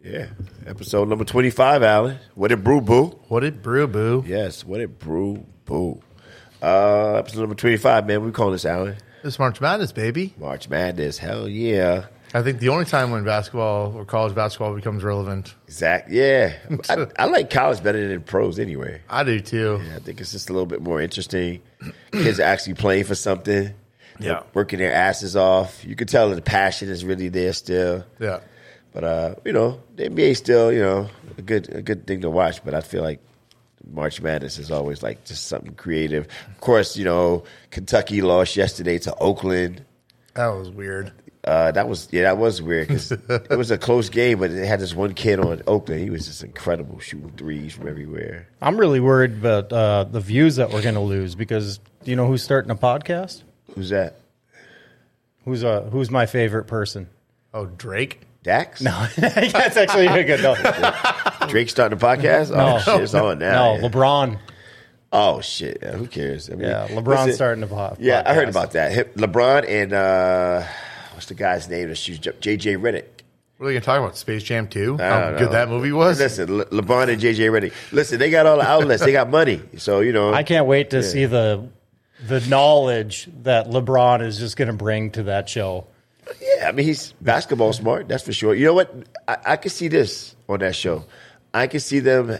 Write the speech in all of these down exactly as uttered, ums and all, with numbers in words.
Yeah. Episode number twenty-five, Alan. What it brew, boo? What it brew, boo? Yes, what it brew, boo. Uh, episode number twenty-five, man. What we call this, Alan? It's March Madness, baby. March Madness. Hell yeah. I think the only time when basketball or college basketball becomes relevant. Exactly. Yeah. I, I like college better than pros anyway. I do, too. Yeah, I think it's just a little bit more interesting. Kids are actually playing for something. Yeah. Working their asses off. You can tell that the passion is really there still. Yeah. But, uh, you know, the N B A is still, you know, a good a good thing to watch. But I feel like March Madness is always like just something creative. Of course, you know, Kentucky lost yesterday to Oakland. That was weird. Uh, that was, yeah, that was weird because it was a close game, but it had this one kid on Oakland. He was just incredible shooting threes from everywhere. I'm really worried about uh, the views that we're going to lose because do you know who's starting a podcast? Who's that? Who's uh, who's my favorite person? Oh, Drake? Dax? No, that's actually a good. No, Drake starting a podcast? Oh, No. shit, it's on now. no yeah. LeBron. Oh, shit. Yeah, who cares? I mean, Yeah, LeBron's listen, starting a po- Yeah, I heard podcast. about that. Hip- LeBron and, uh, what's the guy's name that shoots J J Redick? What are you going to talk about? Space Jam two? I How don't good know. that movie was? Listen, Le- LeBron and J J Redick. Listen, they got all the outlets. They got money. So, you know. I can't wait to see the the knowledge that LeBron is just going to bring to that show. Yeah, I mean, he's basketball smart, that's for sure. You know what? I, I can see this on that show. I can see them,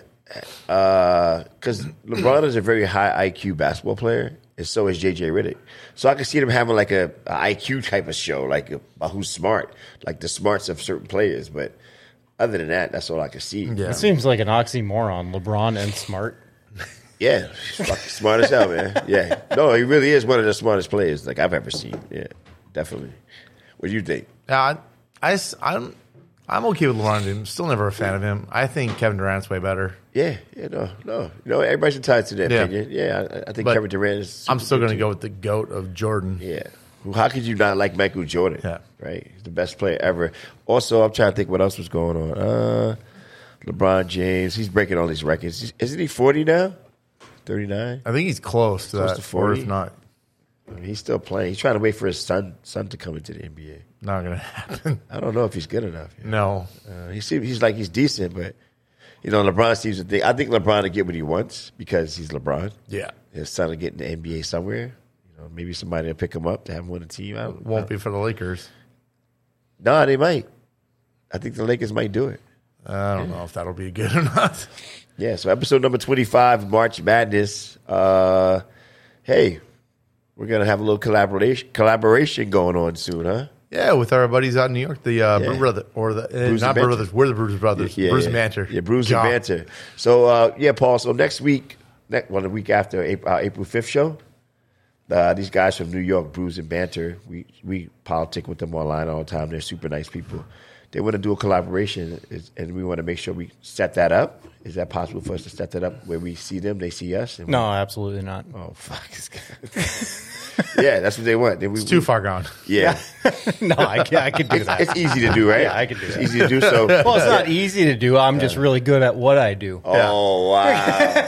because LeBron is a very high I Q basketball player, and so is J J Redick. So I can see them having like a, a I Q type of show, like about who's smart, like the smarts of certain players. But other than that, that's all I can see. Yeah. It seems like an oxymoron, LeBron and smart. Yeah, he's fucking smart as hell, man. Yeah. No, he really is one of the smartest players like I've ever seen. Yeah, definitely. What do you think? Yeah, I, I, I'm, I'm okay with LeBron James. Still never a fan of him. I think Kevin Durant's way better. Yeah, yeah, no, no. You know, everybody's entitled to their Yeah. opinion. Yeah, I, I think But Kevin Durant is. I'm still super going to good, go with the GOAT of Jordan. too. Yeah. Well, how could you not like Michael Jordan? Yeah. Right? He's the best player ever. Also, I'm trying to think what else was going on. Uh, LeBron James, he's breaking all these records. He's, isn't he forty now? thirty-nine? I think he's close to Close that. to forty? Or if not, I mean, he's still playing. He's trying to wait for his son son to come into the N B A. not going to happen. I don't know if he's good enough. Yeah. No. Uh, he seems, he's like he's decent, but you know, LeBron seems to think. I think LeBron will get what he wants because he's LeBron. Yeah. His son will get in the N B A somewhere. You know, maybe somebody will pick him up to have him on the team. I don't, I Won't don't- be for the Lakers. No, they might. I think the Lakers might do it. I don't know if that'll be good or not. Yeah. So episode number twenty-five, March Madness. Uh, hey, we're gonna have a little collaboration collaboration going on soon, huh? Yeah, with our buddies out in New York, the uh, Yeah. Brew Brother, or the uh, Bruce not and Brew Banter. Brothers, we're the Bruce Brothers, Yeah, Bruce yeah. and Banter. Yeah, Bruce God. and Banter. So uh, yeah, Paul. So next week, next well, the week after April, our April fifth show, uh, these guys from New York, Bruce and Banter, we we politic with them online all the time. They're super nice people. They want to do a collaboration, is- and we want to make sure we set that up. Is that possible for us to set that up where we see them, they see us? And we- No, absolutely not. oh fuck, this guy. Yeah, that's what they want. Then we, It's too far gone. Yeah, No, I can, I can do it's, that. it's easy to do, right? Yeah, I can do it's that. easy to do. So, Well, it's not easy to do. I'm just really good at what I do. oh wow,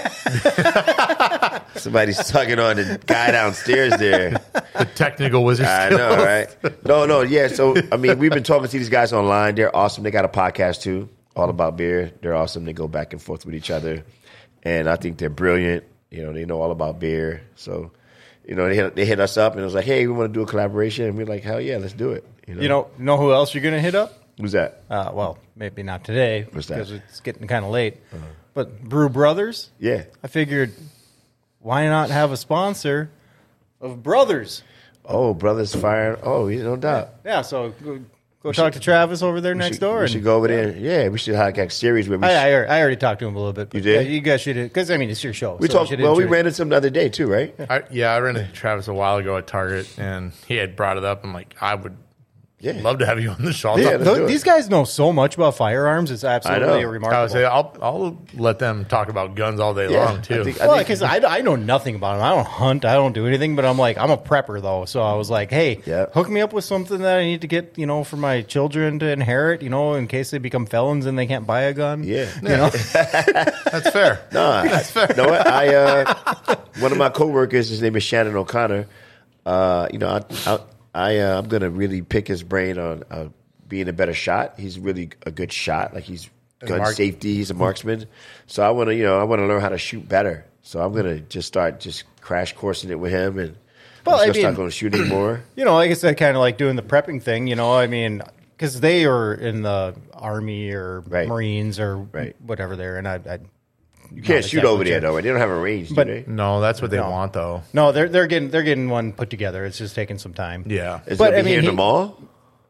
somebody's tugging on the guy downstairs there. The technical wizard I skills. know, right? No, no, yeah. So, I mean, we've been talking to these guys online. They're awesome. They got a podcast too, all about beer. They're awesome. They go back and forth with each other, and I think they're brilliant. You know, they know all about beer. So, you know, they hit, they hit us up and it was like, hey, we want to do a collaboration, and we're like, hell yeah, let's do it. You know, You know, know who else you're going to hit up? who's that? Uh, well, maybe not today What's that? Uh-huh. because it's getting kind of late. But Brew Brothers, Yeah. I figured, why not have a sponsor of Brothers? Oh, brothers fire. Oh, yeah, no doubt. Yeah, so go, go talk to Travis over there We next should, door. We and- should go over there. Yeah, we should have like a series where we. I, should- I, already- I already talked to him a little bit. But You did? Yeah, you guys should, because I mean it's your show. we so talked. should Well, we intro- ran into him the other day too, right? I, yeah, I ran into Travis a while ago at Target, and he had brought it up. I'm like, I would Yeah. love to have you on the show. I'll Yeah, talk- let's Th- do it. These guys know so much about firearms. It's absolutely know. remarkable. I would say I'll I'll let them talk about guns all day Yeah, long too. I think- I Well, think- because I, I know nothing about them. I don't hunt. I don't do anything. But I'm like, I'm a prepper, though. So I was like, hey, Yeah. hook me up with something that I need to get, you know, for my children to inherit, you know, in case they become felons and they can't buy a gun. Yeah. You know? That's fair. No, that's fair. You know what? I uh, one of my coworkers, his name is Shannon O'Connor. Uh, you know, I I, I uh, I'm gonna really pick his brain on uh, being a better shot. He's really a good shot. Like he's gun mark- safety. He's a marksman. So I want to, you know, I want to learn how to shoot better. So I'm gonna just start just crash coursing it with him, and Well, I'm I just gonna mean- start going shooting more. You know, like I said, kind of like doing the prepping thing. You know, I mean, because they are in the Army or Right. Marines or Right. whatever they're, and I, I You can't shoot over there though. Right? They don't have a range, do But- they? No, that's what they No. want, though. no, they're they're getting they're getting one put together. It's just taking some time. Yeah. Is But, it I gonna be mean, here in the he- mall?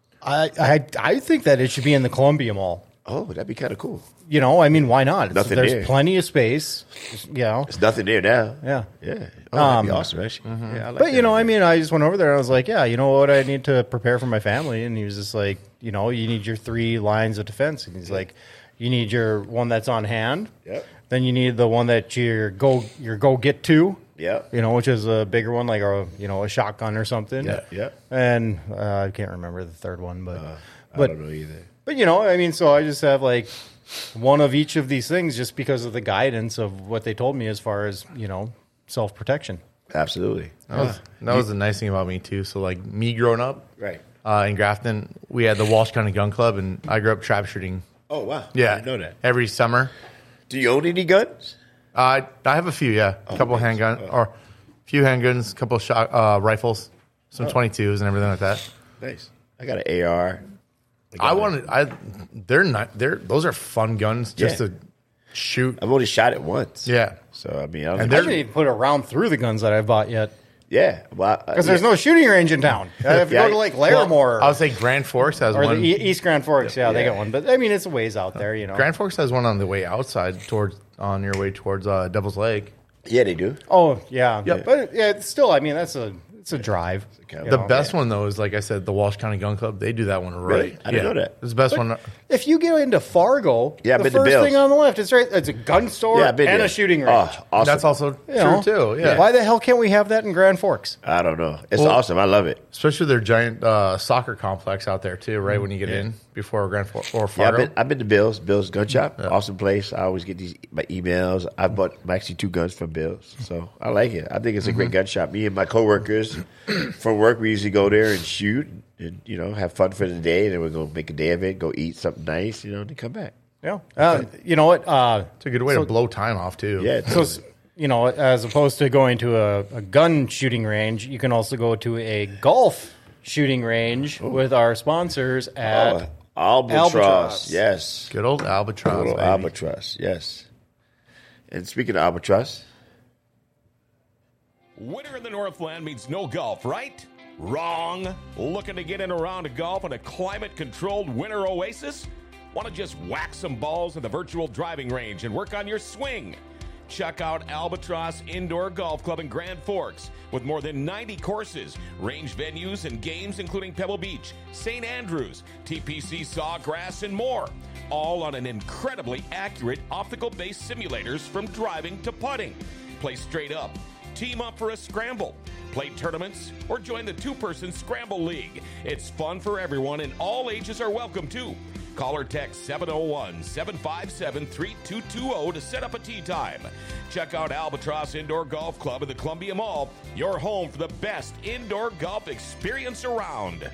I, I I think that it should be in the Columbia Mall. Oh, that'd be kind of cool. You know, I mean, why not? It's, Nothing there's there. plenty of space. You know, There's nothing there now. yeah. Yeah. Oh, that'd be Um, awesome, actually. Yeah, I like But you that know, I idea. mean, I just went over there and I was like, yeah, you know what, I need to prepare for my family, and he was just like, you know, you need your three lines of defense, and he's like, you need your one that's on hand, Yep. then you need the one that you go your go get to, Yep. you know, which is a bigger one, like a you know a shotgun or something, Yeah, yeah. and uh, I can't remember the third one, but I but don't know either. but you know, I mean, so I just have like one of each of these things just because of the guidance of what they told me as far as you know self protection. Absolutely. That was, that was the nice thing about me, too. So, like, me growing up Right. uh, in Grafton, we had the Walsh County Gun Club, and I grew up trap shooting. Oh, wow. Yeah. I didn't know that. Every summer. Do you own any guns? Uh, I have a few, yeah. A couple nice. handguns, Oh. or a few handguns, a couple shot uh, rifles, some twenty-twos and everything like that. Nice. I got an A R. I wanted, I, they're not, they're, those are fun guns just Yeah. to shoot. I've only shot it once. Yeah. So, I mean, I don't And I think- haven't even put a round through the guns that I've bought yet yeah. Well, because there's no shooting range in town. I have to Yeah, go to like Larimore I would say Grand Forks has or one. the E- East Grand Forks. Yeah, they Yeah. got one, but I mean it's a ways out there, you know. Grand Forks has one on the way outside towards, on your way towards uh, Devil's Lake. Yeah, they do. Oh yeah, Yep. but yeah, it's still, I mean that's a it's a drive. Okay. you The know. best one, though, is like I said, the Walsh County Gun Club. They do that one right. Really? I didn't know that. It's the best one. If you get into Fargo, Yeah, I've the been to first Bill's. thing on the left is right. It's a gun store Yeah, I've been and there. a shooting range. Oh, awesome. That's also You true, know? too. Yeah. Why the hell can't we have that in Grand Forks? I don't know. It's Well- awesome. I love it. Especially their giant uh, soccer complex out there, too, right when you get in before Grand Forks or Yeah, I've Fargo. been, I've been to Bill's. Bill's Gun Shop. Awesome place. I always get these my emails. I bought actually two guns from Bill's. So I like it. I think it's a great gun shop. Me and my coworkers from work, we usually go there and shoot and, you know, have fun for the day. And then we're going to make a day of it, go eat something nice, you know, and then come back. Yeah, uh, you know what? Uh, It's a good way so- to blow time off, too. Yeah. So, s- you know, as opposed to going to a, a gun shooting range, you can also go to a golf shooting range with our sponsors at. Oh, Albatross. Albatross. Yes. Good old Albatross. Good old baby. Albatross. Yes. And speaking of Albatross, Winter in the Northland means no golf, right? Wrong. Looking to get in a round of golf in a climate-controlled winter oasis? Want to just whack some balls at the virtual driving range and work on your swing? Check out Albatross Indoor Golf Club in Grand Forks with more than ninety courses, range venues, and games including Pebble Beach, Saint Andrews, T P C Sawgrass, and more. All on an incredibly accurate optical-based simulators from driving to putting. Play straight up, team up for a scramble, play tournaments, or join the two-person Scramble League. It's fun for everyone, and all ages are welcome too. Call or text seven oh one, seven five seven, three two two zero to set up a tee time. Check out Albatross Indoor Golf Club in the Columbia Mall, your home for the best indoor golf experience around.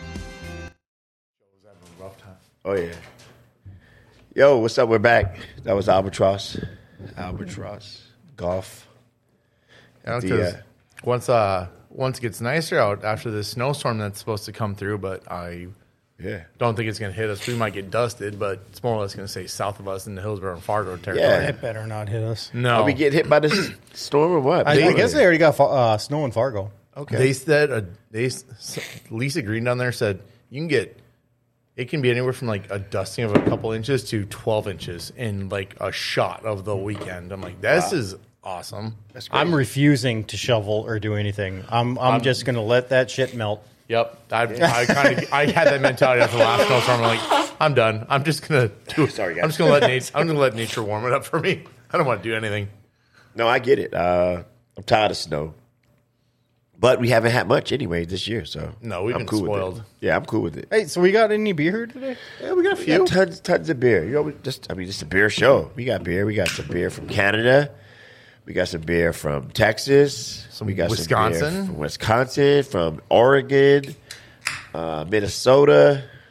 oh, yeah. Yo, what's up? We're back. That was Albatross. Albatross. Golf. Yeah, The, 'cause uh, once, uh, once it gets nicer out after this snowstorm that's supposed to come through, but I Yeah. don't think it's going to hit us. We might get dusted, but it's more or less going to stay south of us in the Hillsborough and Fargo territory. Yeah. It better not hit us. No. Are we getting hit by this storm or what? I, I guess they already got fa- uh, snow in Fargo. Okay. They said, uh, they s- Lisa Green down there said, you can get, it can be anywhere from like a dusting of a couple inches to twelve inches in like a shot of the weekend. I'm like, this is awesome. That's great. I'm refusing to shovel or do anything. I'm I'm, just going to let that shit melt. Yep, I, I kind of I had that mentality after the last snowstorm. I'm like, I'm done. I'm just gonna do. Sorry, guys. I'm just gonna let nature. I'm gonna let nature warm it up for me. I don't want to do anything. No, I get it. Uh, I'm tired of snow. But we haven't had much anyway this year, so No, we've I'm been cool with spoiled. it. Yeah, I'm cool with it. Hey, so we got any beer here today? Yeah, we got a We got tons, tons of beer. You know, we just I mean, it's a beer show. We got beer. We got some beer from Canada. We got some beer from Texas. Some we got Wisconsin. some beer from Wisconsin, from Oregon, uh, Minnesota.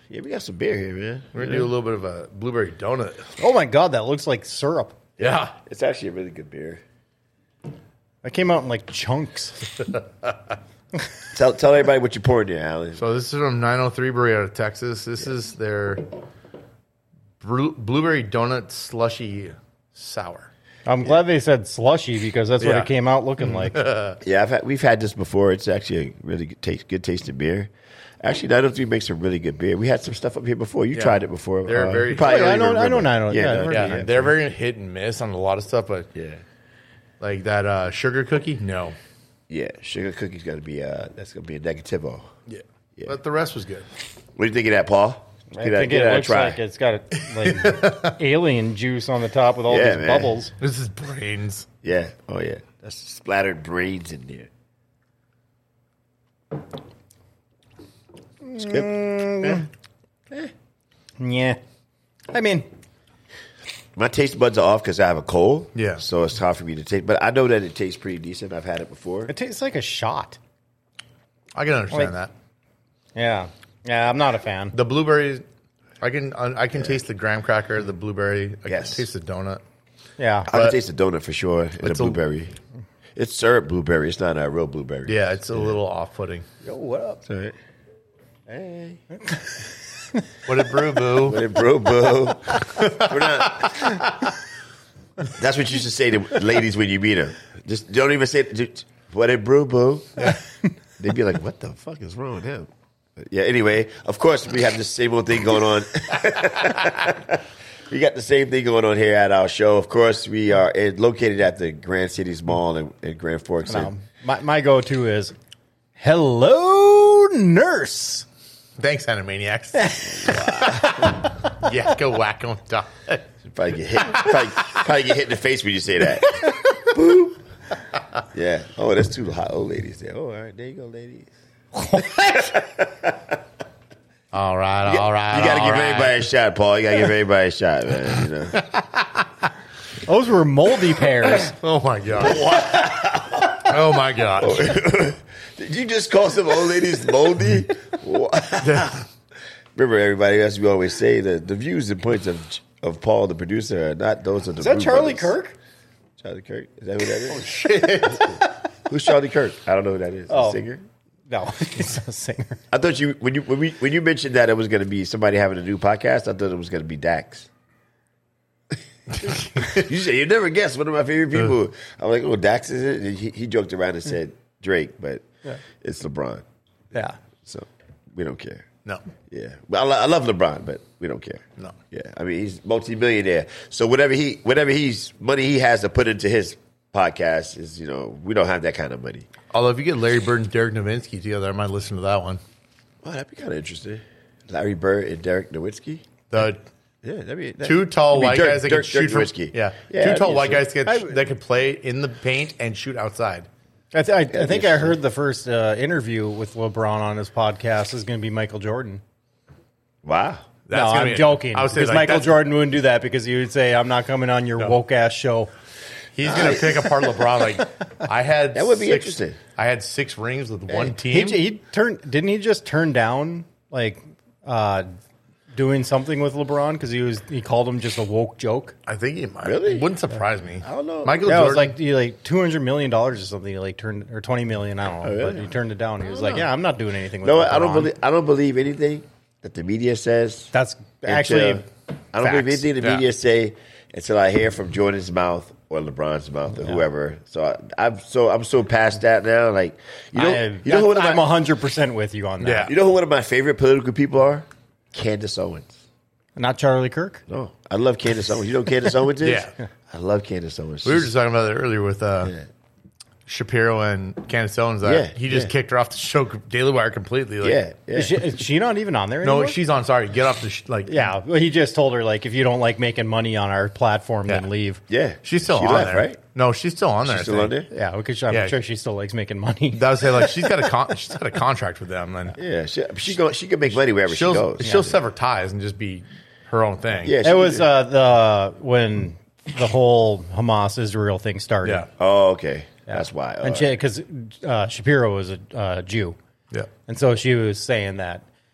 Yeah, we got some beer here, man. We're going to do a little bit of a blueberry donut. Oh my god, that looks like syrup. Yeah. It's actually a really good beer. That came out in like chunks. Tell tell everybody what you're pouring there, Alan. So this is from nine oh three Brewery out of Texas. This is their blu- blueberry donut slushy sour. I'm glad they said slushy because that's what Yeah. it came out looking like. Yeah, I've had, we've had this before. It's actually a really good taste, good tasting beer. Actually, nine oh three makes some really good beer. We had some stuff up here before. You Yeah. tried it before. They're uh, very- you probably Oh, yeah, don't I know- even I know remember. nine oh- yeah, I've no, heard Yeah, Yeah. they're very hit and miss on a lot of stuff, but yeah, like that uh, sugar cookie, no. yeah. Sugar cookies got to be uh, that's gonna be a negativo. Yeah. Yeah. But the rest was good. What do you think of that, Paul? I Get that- think get it that a looks try. like it's got like alien juice on the top with all Yeah, these man. bubbles. This is brains. Yeah. Oh yeah. That's splattered brains in there. It's good. Yeah. Yeah. I mean, My taste buds are off because I have a cold. Yeah. So it's hard for me to taste. But I know that it tastes pretty decent. I've had it before. it tastes like a shot. I can understand Like- that. Yeah. Yeah, I'm not a fan. The blueberries, I can I can taste the graham cracker, the blueberry. I Yes. can taste the donut. Yeah. I can But- taste the donut for sure. And the It's a- blueberry. It's syrup blueberry. It's not a real blueberry. Yeah, it's a little off-putting. Yo, what up? It's all right. Hey. What a brew, boo. What it, bro, boo. We're not. That's what you should say to ladies when you meet them. Just don't even say, just, what it, bro, boo. They'd be like, what the fuck is wrong with him? But yeah, anyway, of course, we have the same old thing going on. We got the same thing going on here at our show. Of course, we are uh, located at the Grand Cities Mall in, in Grand Forks. No, And my my go to is hello nurse. Thanks, Animaniacs. Yeah, go whack on top. probably get hit. Probably, probably get hit in the face when you say that. Boo. Yeah. Oh, that's two hot old ladies there. Oh, all right. There you go, ladies. All right, all right. You got to all give right. everybody a shot, Paul. You got to give everybody a shot, man. You know. Those were moldy pears. Oh my god. Oh my god. Did you just call some old ladies moldy? What? Remember, everybody, as we always say, the, the views and points of of Paul, the producer, are not those of the Is that Brew Charlie Brothers. Kirk? Charlie Kirk? Is that who that is? Oh, shit. Who's Charlie Kirk? I don't know who that is. Oh. A singer? No, he's a singer. I thought you when you when, we, when you mentioned that it was going to be somebody having a new podcast, I thought it was going to be Dax. You said you never guess one of my favorite people. I'm like, oh, Dax is it? And he, he joked around and said Drake, but it's LeBron. Yeah. So we don't care. No. Yeah, well, I, lo- I love LeBron, but we don't care. No. Yeah, I mean he's multi-millionaire, so whatever he whatever he's money he has to put into his podcast is, you know, we don't have that kind of money. Although if you get Larry Bird and Derek Nowitzki together, I might listen to that one. Oh, that'd be kind of interesting. Larry Bird and Derek Nowitzki. The Yeah, that'd be that, two tall that'd be white Dirk- guys that Dirk- can shoot Dirk from Nowitzki. yeah, Yeah, two that'd tall be white guys interesting. that, that could play in the paint and shoot outside. I, th- I, I think I yes. heard the first uh, interview with LeBron on his podcast is going to be Michael Jordan. Wow. That's no, gonna I'm be- joking. I would say, Because like, Michael that's- Jordan wouldn't do that because he would say, I'm not coming on your woke ass show. He's gonna pick apart LeBron. Like I had, That would be six- interesting. I had six rings with one He, team. he turned, didn't he just turn down like uh, doing something with LeBron because he was he called him just a woke joke? I think he might. Really? It wouldn't surprise me. I don't know. Michael Yeah, it Jordan. was like he, like two hundred million dollars or something. He like turned or twenty million. I don't know, Oh, really? but he turned it down. He was like, "Yeah, I'm not doing anything with No, LeBron." I don't believe I don't believe anything that the media says. That's actually until- I don't facts. believe anything the Yeah. media say until I hear from Jordan's mouth or LeBron's mouth or whoever. So I, I'm so I'm so past that now. Like you know, I, you know who one of I'm my, one hundred percent with you on that. Yeah. you know who one of my favorite political people are? Candace Owens. Not Charlie Kirk. No, I love Candace Owens. You know who Candace Owens is? Yeah. I love Candace Owens. we were She's- just talking about it earlier with uh, Yeah. Shapiro and Candace Owens. That Yeah, he just yeah. kicked her off the show, Daily Wire, completely. Like, yeah, yeah. Is, she, is she not even on there No, anymore? she's on. Sorry, get off the sh- like. Yeah, well, he just told her like, if you don't like making money on our platform, Yeah. then leave. yeah. she's still She on left, there, right? No, she's still on there. She's I still on think. there. Yeah, because I'm Yeah. sure she still likes making money. That would say like she's got a con- she's got a contract with them, and Yeah, she she go she can make money wherever she'll she goes. she'll sever ties and just be her own thing. Yeah, she It can was do- uh, the when the whole Hamas Israel thing started. yeah, Oh, okay. Yeah. That's why. And Uh, because uh, Shapiro was a uh, Jew, yeah. and so she was saying that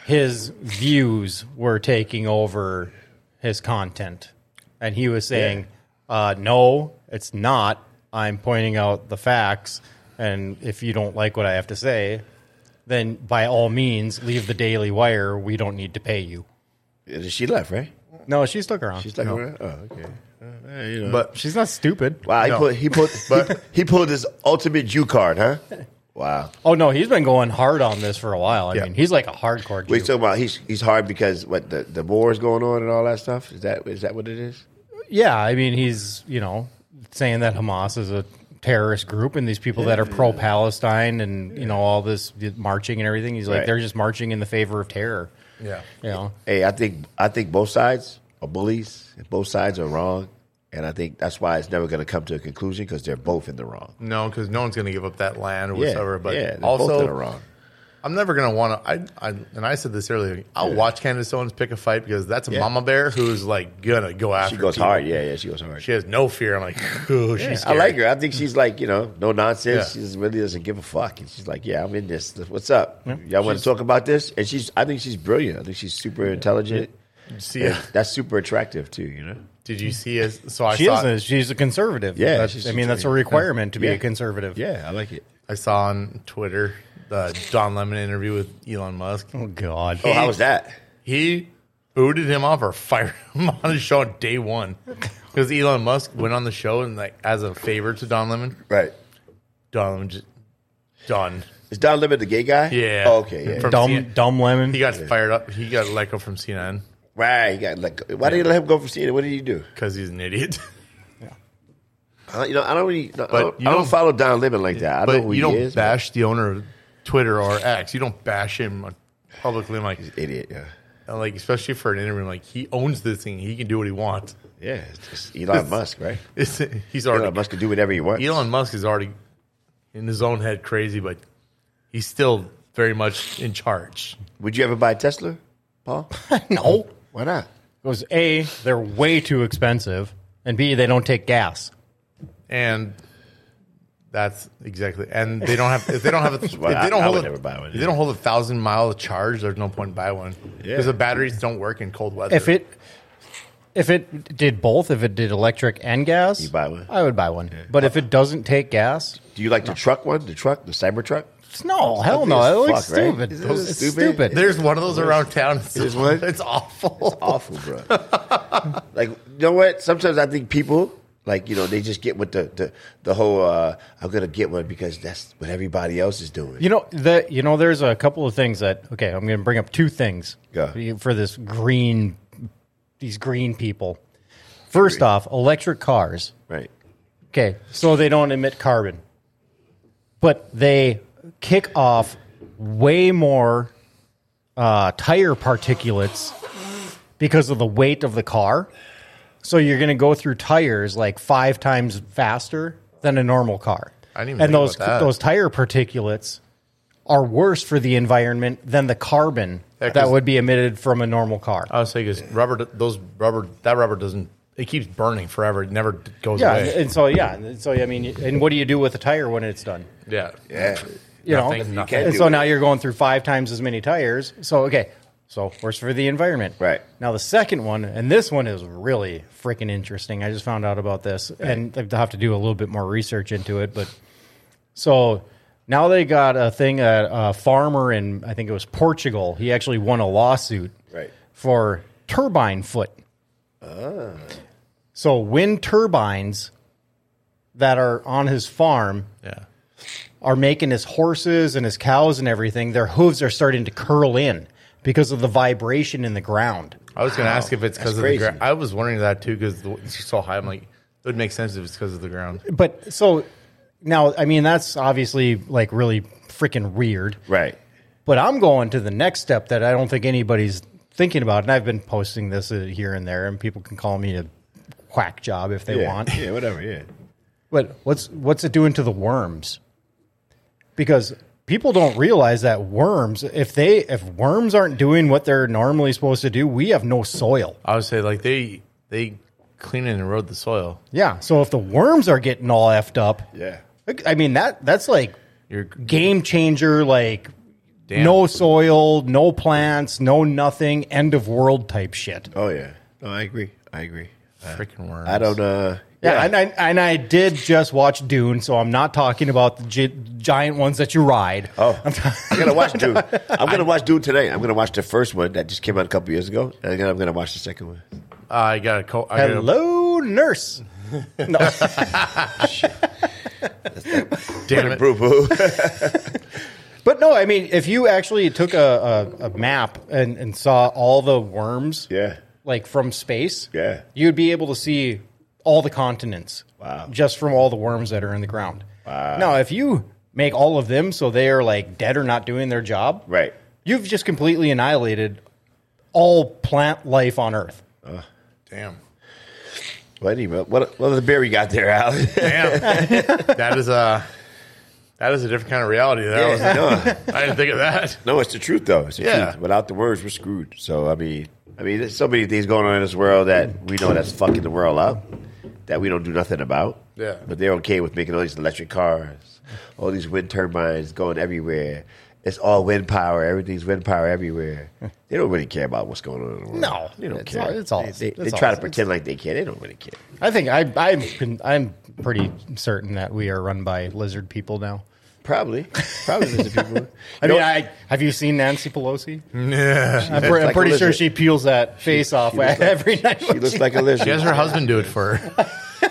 his views were taking over his content. And he was saying, yeah. uh, no, it's not. I'm pointing out the facts. And if you don't like what I have to say, then by all means, leave the Daily Wire. We don't need to pay you. She left, right? No, she stuck around. She stuck no. around? Oh, okay. Uh, you know. But she's not stupid. Wow, he no. put he put but he pulled his ultimate Jew card, huh? Wow. Oh no, he's been going hard on this for a while. I yeah. mean, he's like a hardcore Jew. Wait, talking about he's he's hard because what the the war is going on and all that stuff? Is that is that what it is? Yeah, I mean, he's you know saying that Hamas is a terrorist group and these people yeah. that are pro-Palestine and you know all this marching and everything. He's like right. they're just marching in the favor of terror. Yeah, you know. Hey, I think I think both sides are bullies. Both sides are wrong. And I think that's why it's never going to come to a conclusion because they're both in the wrong. No, because no one's going to give up that land or yeah, whatever. But yeah, also, both in the wrong. I'm never going to want to. I, I and I said this earlier. I'll yeah. watch Candace Owens pick a fight because that's a yeah. mama bear who's like gonna go after. She goes people. hard. Yeah, yeah, she goes hard. She has no fear. I'm like, oh, yeah, she's. I like her. I think she's like you know no nonsense. Yeah. She just really doesn't give a fuck. And she's like, yeah, I'm in this. What's up? Yeah. Y'all want to talk about this? And she's. I think she's brilliant. I think she's super intelligent. See, yeah. that's super attractive too. You know. Did you see it? So I she saw. Is, she's a conservative. Yeah, that's, I mean that's a requirement to be yeah. a conservative. Yeah, I like it. I saw on Twitter the Don Lemon interview with Elon Musk. Oh God! Oh, how was that? He booted him off or fired him on his show on day one because Elon Musk went on the show and like as a favor to Don Lemon. Right. Don Lemon just done. Is Don Lemon the gay guy? Yeah. Oh, okay. Yeah. From dumb, C N N. Dumb Lemon. He got yeah. fired up. He got let go from C N N. Right. He got let go. Why yeah. did they let him go from C N N? What did he do? Because he's an idiot. yeah. Uh, you know, I don't really. No, but I don't, you don't, I don't follow Don Lemon like that. I but know who you don't he is, bash but. the owner of Twitter or X. You don't bash him publicly. I'm like, he's an idiot. Yeah. And like, especially for an interview, like he owns this thing. He can do what he wants. Yeah. It's just Elon it's, Musk, right? It's, he's already. Elon Musk can do whatever he wants. Elon Musk is already in his own head crazy, but he's still very much in charge. Would you ever buy a Tesla, Paul? No. Why not? Because A, they're way too expensive, and B, they don't take gas. And that's exactly. And they don't have. If they don't have. A, if well, they don't I, hold. I a, never buy one. If they don't hold a thousand mile charge, there's no point in buying one because yeah. the batteries don't work in cold weather. If it, if it did both, if it did electric and gas, you buy one. I would buy one. Yeah. But if it doesn't take gas, do you like the truck one? The truck, the Cybertruck? No, hell no. It looks fuck, stupid. Right? It's stupid? stupid. There's one of those around town. There's one? It's awful. It's awful, bro. Like, you know what? Sometimes I think people, like, you know, they just get with the, the, the whole, uh, I'm going to get one because that's what everybody else is doing. You know, the, you know, there's a couple of things that, okay, I'm going to bring up two things Go. for this green, these green people. First green. off, electric cars. Right. Okay, so they don't emit carbon. But they kick off way more uh, tire particulates because of the weight of the car. So you're going to go through tires like five times faster than a normal car. I didn't even and think those about that. those tire particulates are worse for the environment than the carbon Yeah, that would be emitted from a normal car. I was saying because rubber, those rubber, that rubber doesn't. It keeps burning forever. It never goes yeah, away. and so yeah, and so I mean, and what do you do with the tire when it's done? Yeah, Yeah. You Nothing, know, nothing. and so now you're going through five times as many tires. So okay, so worse for the environment. Right. Now the second one, and this one is really freaking interesting. I just found out about this, right. and I have to do a little bit more research into it. But so now they got a thing. A, a farmer in I think it was Portugal. He actually won a lawsuit Right. for turbine foot. Ah. So wind turbines that are on his farm. Yeah. Are making his horses and his cows and everything, their hooves are starting to curl in because of the vibration in the ground. I was going to Wow. ask if it's because That's of crazy. the ground. I was wondering that too because it's so high. I'm like, it would make sense if it's because of the ground. But so now, I mean, that's obviously like really freaking weird. Right. But I'm going to the next step that I don't think anybody's thinking about. And I've been posting this uh, here and there, and people can call me a whack job if they yeah. want. Yeah, whatever, yeah. But what's what's it doing to the worms? Because people don't realize that worms, if they if worms aren't doing what they're normally supposed to do, we have no soil. I would say like they they clean and erode the soil. Yeah. So if the worms are getting all effed up, Yeah. I mean that that's like You're game changer, like Damn. No soil, no plants, no nothing. End of world type shit. Oh yeah, no, I agree. I agree. Freaking worms. I don't. Uh, Yeah, yeah, and I and I did just watch Dune, so I'm not talking about the gi- giant ones that you ride. Oh, I'm t- I'm gonna watch Dune. I'm gonna watch Dune today. I'm gonna watch the first one that just came out a couple years ago, and then I'm gonna watch the second one. Uh, I got a co- I got a- Hello, nurse. No. Damn it. Boo boo. But no, I mean, if you actually took a, a, a map and, and saw all the worms, Yeah. like from space, Yeah. you'd be able to see all the continents, Wow. just from all the worms that are in the ground. Wow. Now, if you make all of them so they are like dead or not doing their job, Right. you've just completely annihilated all plant life on Earth. Damn. Well, anyway, what what the beer we got there, Al? Damn. that is a that is a different kind of reality. That was, Yeah, no. I didn't think of that. No, it's the truth though. It's the Yeah. truth. Without the words, we're screwed. So I mean, I mean, there's so many things going on in this world that we know that's fucking the world up, that we don't do nothing about. Yeah. But they're okay with making all these electric cars, all these wind turbines going everywhere. It's all wind power. Everything's wind power everywhere. They don't really care about what's going on in the world. No, they don't it's care. all- it's all- They, they, it's they try all- to pretend like they care. They don't really care. I think I, I'm, I'm pretty certain that we are run by lizard people now. Probably, probably there's the people. I You mean, know- I have you seen Nancy Pelosi? Yeah. I'm, pre- I'm like a pretty sure lizard. she peels that face off she looks like- every night. She looks like a lizard. She has her husband do it for her.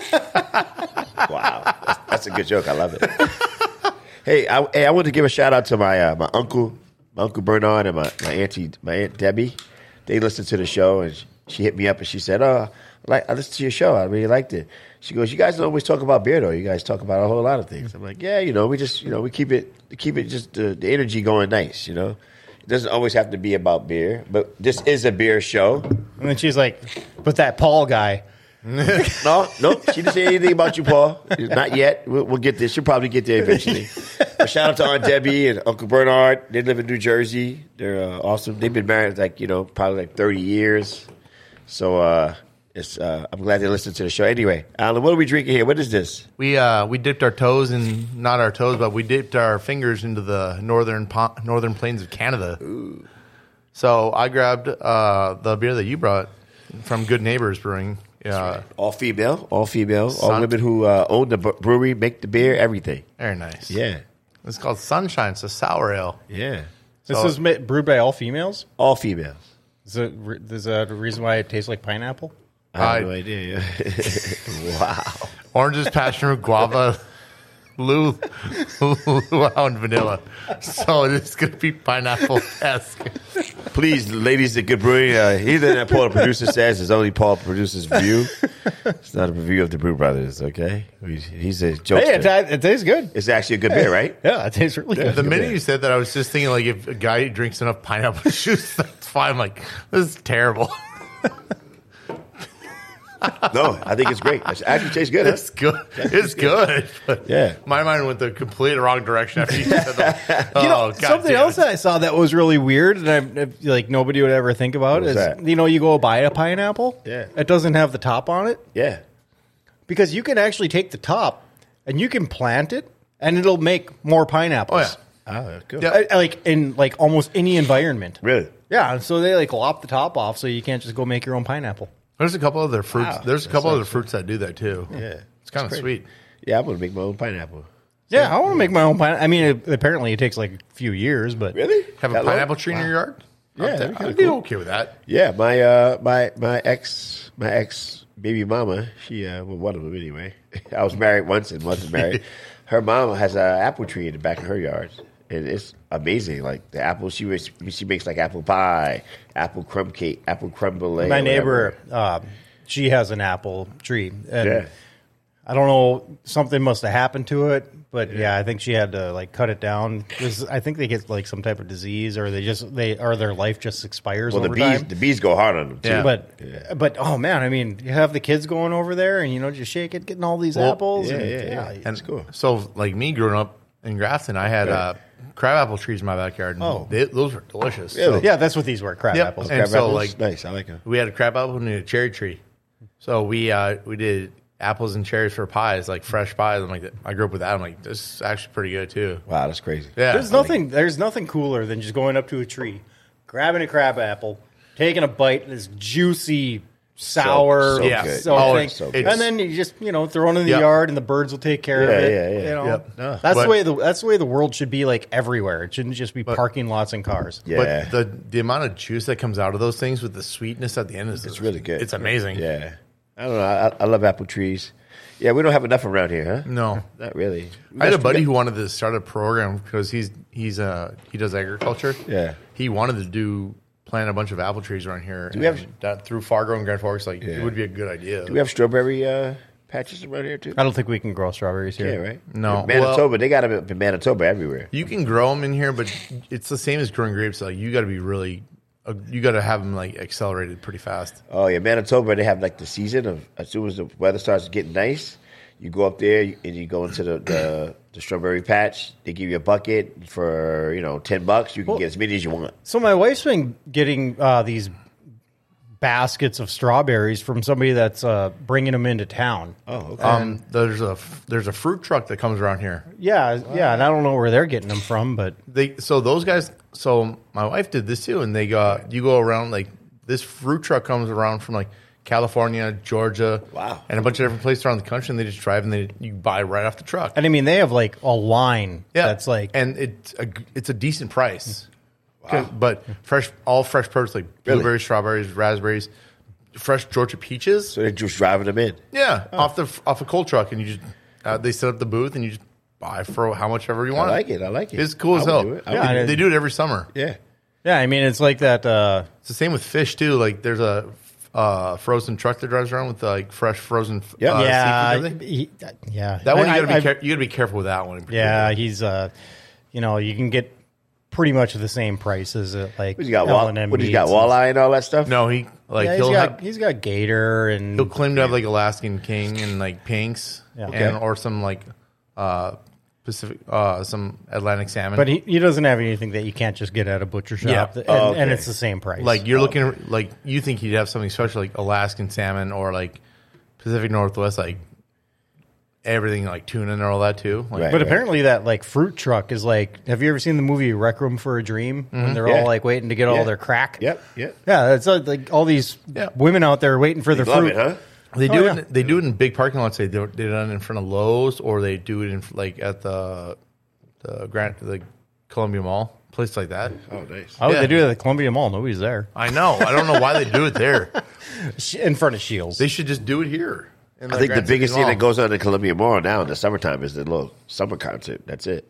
Wow, that's, that's a good joke. I love it. hey, I, hey, I want to give a shout out to my uh, my uncle, my uncle Bernard, and my, my auntie, my aunt Debbie. They listened to the show, and she, she hit me up and she said, "Oh, I like I listened to your show. I really liked it." She goes, "You guys don't always talk about beer, though. You guys talk about a whole lot of things." I'm like, "Yeah, you know, we just you know we keep it keep it just the, the energy going nice. You know, it doesn't always have to be about beer, but this is a beer show." And then she's like, "But that Paul guy." No, no, she didn't say anything about you, Paul. Not yet. We'll, we'll get there. She'll probably get there eventually. But shout out to Aunt Debbie and Uncle Bernard. They live in New Jersey. They're uh, awesome. They've been married like you know probably like thirty years. So uh, it's uh, I'm glad they listened to the show. Anyway, Alan, what are we drinking here? What is this? We uh we dipped our toes in not our toes, but we dipped our fingers into the northern po- northern plains of Canada. Ooh. So I grabbed uh, the beer that you brought from Good Neighbors Brewing. Yeah, All female, all female, all Sun- women who uh, own the b- brewery, make the beer, everything. very nice. Yeah, It's called Sunshine. It's a sour ale. yeah, This So- is ma- brewed by all females. all females. Is, it, re- is that a reason why it tastes like pineapple? I have I- no idea. Yeah. Wow. Oranges, passion fruit, guava, lu- luau, and vanilla. So it's going to be pineapple-esque. Please, ladies at Good Brewing, uh, either that Paul the producer says is only Paul producer's view. It's not a review of the Brew Brothers, okay? We- He's a jokester. Hey, it, ta- it tastes good. It's actually a good beer, right? Yeah, it tastes really good. The minute you said that, I was just thinking, like, if a guy drinks enough pineapple juice, that's fine. I'm like, this is terrible. No, I think it's great. It actually tastes good. Huh? It's good. It's good. But Yeah. my mind went the complete wrong direction after you said that. Oh, You know, God something damn else it. that I saw that was really weird and I, I- like nobody would ever think about What is, was that? you know, you go buy a pineapple. Yeah. It doesn't have the top on it Yeah. because you can actually take the top and you can plant it and it'll make more pineapples. Oh, yeah. Oh, that's good. Yeah. I- I like in like almost any environment. Really? Yeah, and so they like lop the top off so you can't just go make your own pineapple. There's a couple other fruits. Wow. There's a couple other fruits that do that too. Yeah. It's kind of It's sweet. Yeah, I'm going to make my own pineapple. Yeah, I want to make my own pineapple. I mean, it, apparently it takes like a few years, but Really? Have a That long? pineapple tree in your yard? Yeah, I'd, that'd be I'd kinda be cool. okay with that. Yeah, my uh, my my ex my ex baby mama, she uh, well, one of them anyway. I was married once and wasn't married. Her mama has an apple tree in the back of her yard, and it's amazing. Like the apple, she was, she makes like apple pie, apple crumb cake, apple crumb brulee. my or neighbor, whatever. uh, she has an apple tree, and Yeah. I don't know, something must have happened to it, but yeah, I think she had to like cut it down because I think they get like some type of disease, or they just they or their life just expires Well, the over bees, time. the bees go hard on them too. Yeah. But but oh man, I mean, you have the kids going over there, and you know, just shake it, getting all these Well, apples. yeah, and, yeah, yeah. And That's cool. So, like me growing up in Grafton, I had uh, crabapple trees in my backyard. And Oh. they, those were delicious. Really? So yeah, that's what these were, crab Yep. apples. And Crab so, apples? like- nice, I like them. we had a crabapple and a cherry tree. So we uh, we did apples and cherries for pies, like fresh pies. I'm like, I grew up with that. I'm like, this is actually pretty good too. Wow, that's crazy. Yeah, There's nothing. There's nothing cooler than just going up to a tree, grabbing a crab apple, taking a bite, and this juicy, sour, so Yeah. good. so Oh, thing. it's so good. and then you just you know throw it in the Yep. yard, and the birds will take care Yeah, of it. yeah, yeah. You know? Yep. No. That's But- the way the that's the way the world should be, like everywhere. It shouldn't just be parking lots and cars. Yeah. But the the amount of juice that comes out of those things with the sweetness at the end is It's really good. It's amazing. Yeah. I don't know. I, I love apple trees. Yeah, we don't have enough around here, huh? No. Not really. I had a buddy who wanted to start a program because he's he's uh he does agriculture. Yeah. He wanted to do plant a bunch of apple trees around here. we have- and that through Fargo and Grand Forks, like Yeah. it would be a good idea. Do we have strawberry uh, patches around here, too? I don't think we can grow strawberries here. Yeah, right? No. Manitoba, Well- they got them in Manitoba everywhere. You can grow them in here, but it's the same as growing grapes. Like you got to be really, uh, you got to have them like accelerated pretty fast. Oh, yeah. Manitoba, they have like the season of as soon as the weather starts getting nice, you go up there and you go into the, the, the strawberry patch. They give you a bucket for, you know, ten bucks. You can Well- get as many as you want. So my wife's been getting uh, these baskets of strawberries from somebody that's uh, bringing them into town. Oh, okay. Um, there's a there's a fruit truck that comes around here. Yeah, yeah, and I don't know where they're getting them from, but They so those guys. So my wife did this too, and they got you go around like this fruit truck comes around from like California, Georgia, Wow. and a bunch of different places around the country, and they just drive and they you buy right off the truck. and I mean they have like a line Yeah, that's like and it's a it's a decent price. 'Cause- But fresh, all fresh produce like Really? blueberries, strawberries, raspberries, fresh Georgia peaches. So they're just driving them in. Yeah, off the off a cold truck, and you just uh, they set up the booth, and you just buy for how much ever you I want. like it. I like it. It's cool I as would hell. do it. I Yeah, would do they, it. they do it every summer. Yeah. yeah. I mean it's like that. Uh, It's the same with fish too. Like there's a uh, frozen truck that drives around with like fresh frozen. Yeah. uh, yeah, seafood and everything. he, yeah. That one you I- gotta be I- care- you gotta be careful with that one. In Yeah, particular. he's uh, you know, you can get pretty much the same prices at like What, you got, L wall, and M what, you got meats and- walleye and all that stuff? No, he like Yeah, he's he'll got have, he's got gator and he'll claim to have like Alaskan king and like pinks Yeah. and Okay. or some like uh Pacific uh some Atlantic salmon. but he, he doesn't have anything that you can't just get at a butcher shop, Yeah. and, Oh, and okay. it's the same price. like you're looking like you think he'd have something special like Alaskan salmon or like Pacific Northwest like everything like tuna and all that too. Like, Right. but apparently that like fruit truck is like. Have you ever seen the movie Rec Room for a Dream? When they're Yeah. all like waiting to get all Yeah. their crack. Yep, yep. Yeah, it's uh, like all these Yeah. women out there waiting for their Love fruit. it, huh? They Oh, do yeah. it. They do it in big parking lots. They do they do it in front of Lowe's, or they do it in like at the the Grand the Columbia Mall, place like that. Oh, nice. How would Yeah. they do it at the Columbia Mall? Nobody's there. I know. I don't know why they do it there. Sh- In front of Shields. They should just do it here. in I think the Grand City biggest thing Mall. that goes on in Columbia Mall now in the summertime is the little summer concert. That's it.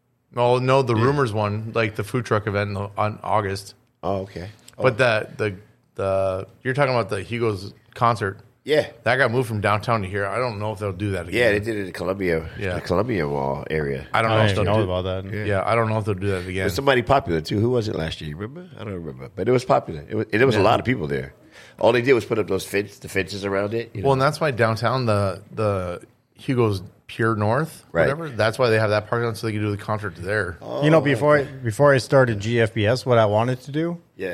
Oh no, the rumors one, like the food truck event in the- on August. Oh, okay. But the the the you're talking about the Hugo's concert. Yeah. That got moved from downtown to here. I don't know if they'll do that again. Yeah, they did it in Columbia, Yeah. the Columbia Mall area. I don't I know if didn't they'll know do about that. Yeah. I don't know if they'll do that again. There's somebody popular too. Who was it last year? You remember? I don't remember, but it was popular. It was, and there was a Yeah. lot of people there. All they did was put up those fence, the fences around it. You know? Well, and that's why downtown the the Hugo's Pure North, Right. whatever. That's why they have that parking lot so they can do the concert there. You know, before I, before I started G F B S, what I wanted to do, yeah,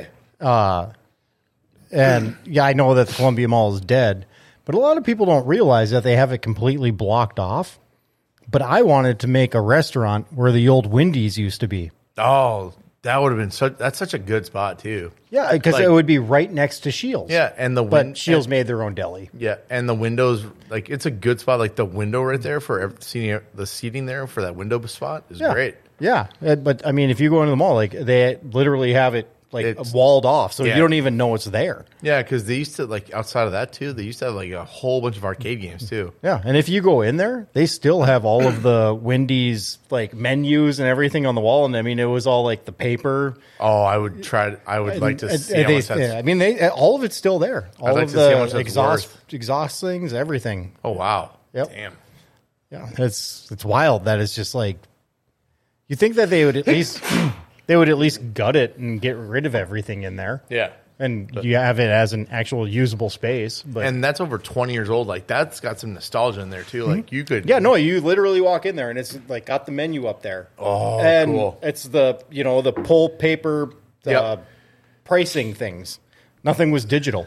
and yeah, I know that the Columbia Mall is dead, but a lot of people don't realize that they have it completely blocked off. But I wanted to make a restaurant where the old Wendy's used to be. Oh, that would have been such. That's such a good spot too. Yeah, because Like- it would be right next to Shields. Yeah, and the but win- Shields and- made their own deli. Yeah, and the windows, like it's a good spot. Like the window right there for ev- seating, the seating there for that window spot is Yeah, great. Yeah, Uh, but I mean, if you go into the mall, like they literally have it like It's- walled off, so yeah. you don't even know it's there. Yeah, because they used to like outside of that too. They used to have like a whole bunch of arcade games too. Yeah, and if you go in there, they still have all of the Wendy's like menus and everything on the wall. And I mean, it was all like the paper. Oh, I would try. I would like to And- see and how they- much that's. yeah, I mean, they all of it's still there. All like of to see how much the that's exhaust worth. exhaust things, everything. Oh wow! Yep. Damn. Yeah, it's it's wild. That it's just like you think that they would at least they would at least gut it and get rid of everything in there. Yeah. And you have it as an actual usable space. But And that's over twenty years old. Like that's got some nostalgia in there too. Like you could. yeah, no, you literally walk in there and it's like got the menu up there. Oh, and cool. it's the you know the pull paper uh, Yep. pricing things. Nothing was digital.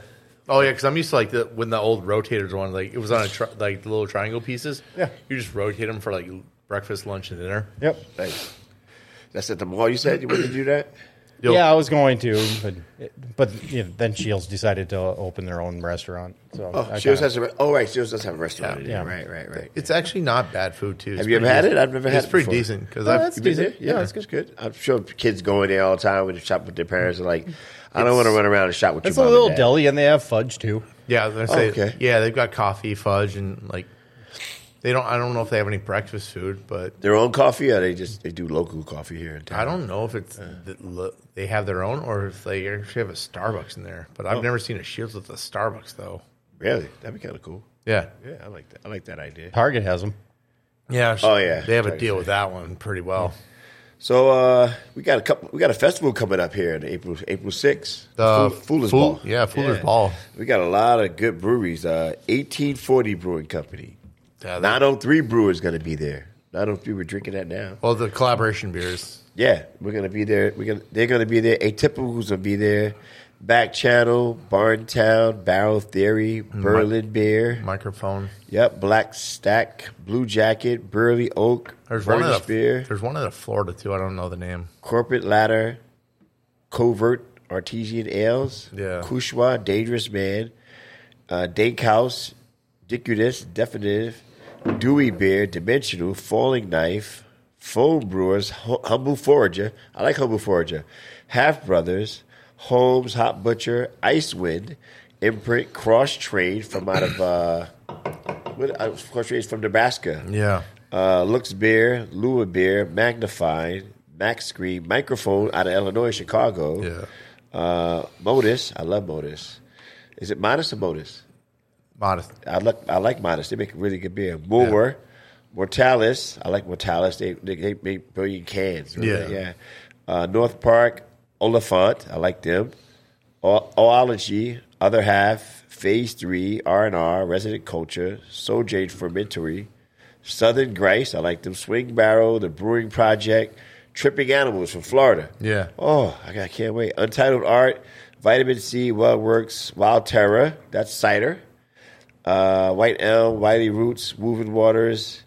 Oh yeah, because I'm used to like the when the old rotators one, like it was on a tri- like the little triangle pieces. Yeah. You just rotate them for like breakfast, lunch, and dinner. Yep. Nice. That's at the mall. You said you wanted to do that. You'll- Yeah, I was going to, but but you know, then Shields decided to open their own restaurant. So Oh, I Shields kinda- has a. Re- oh, right. Shields does have a restaurant. Yeah. in there. Yeah. Right. Right. Right. It's actually not bad food too. It's Have you ever pretty had decent. it? I've never had It's it pretty before. decent because Oh, I've that's You been there? decent. Yeah, it's it's good. I'm sure kids go in there all the time when they shop with their parents. Are like, I don't want to run around and shop with It's your a mom little and dad. deli, and they have fudge too. yeah, I was gonna say Oh, okay. yeah, they've got coffee, fudge, and like they don't. I don't know if they have any breakfast food, but Their own coffee, or they just they do local coffee here in town. I don't know if it's the, lo- they have their own or if they actually have a Starbucks in there. But I've Oh. never seen a Shields with a Starbucks though. Really. That'd be kind of cool. Yeah, Yeah, I like that. I like that idea. Target has them. yeah. Oh, yeah. they have a Like I deal say. with that one pretty well. So uh, we got a couple. We got a festival coming up here in April April sixth. The Fool- Fuller's Fool- Ball. yeah, Fuller's Ball. We got a lot of good breweries. Uh, eighteen forty Brewing Company. Yeah, that- nine oh three Brewers going to be there. nine oh three, we're drinking that now. Well, the collaboration beers. Yeah, we're going to be there. We're gonna, they're going to be there. Atypical's going to be there. Back Channel, Barntown, Barrel Theory, Berlin Beer. Microphone. Yep, Black Stack, Blue Jacket, Burley Oak, There's one Burgess out of Beer, There's one out of Florida too. I don't know the name. Corporate Ladder, Covert Artesian Ales, Yeah. Kushwa, Dangerous Man, uh, Dankhouse, Dicudus, Definitive, Dewey Beer, Dimensional, Falling Knife, Foam Brewers, Hu- Humble Forager. I like Humble Forager. Half Brothers, Holmes, Hot Butcher, Icewind, Imprint, Cross Trade from out of uh, what, uh, Cross Trade from Nebraska. Yeah. Uh, Lux Beer, Lua Beer, Magnified, Max Screen, Microphone out of Illinois, Chicago. Yeah. Uh, Modus, I love Modus. Is it Modus or Modus? Modest. I like I like Modus. They make really good beer. Moore, Mortalis, I like Mortalis. They they, they make brilliant cans. Right? Yeah. yeah. Uh, North Park, Oliphant, I like them. O- Oology, Other Half, Phase Three, R and R, Resident Culture, Soul Jade Fermentory, Southern Grace, I like them. Swing Barrel, The Brewing Project, Tripping Animals from Florida. Yeah. Oh, I got- can't wait. Untitled Art, Vitamin C, Well Works, Wild Terror, that's cider. Uh, White Elm, Wiley Roots, Woven Waters,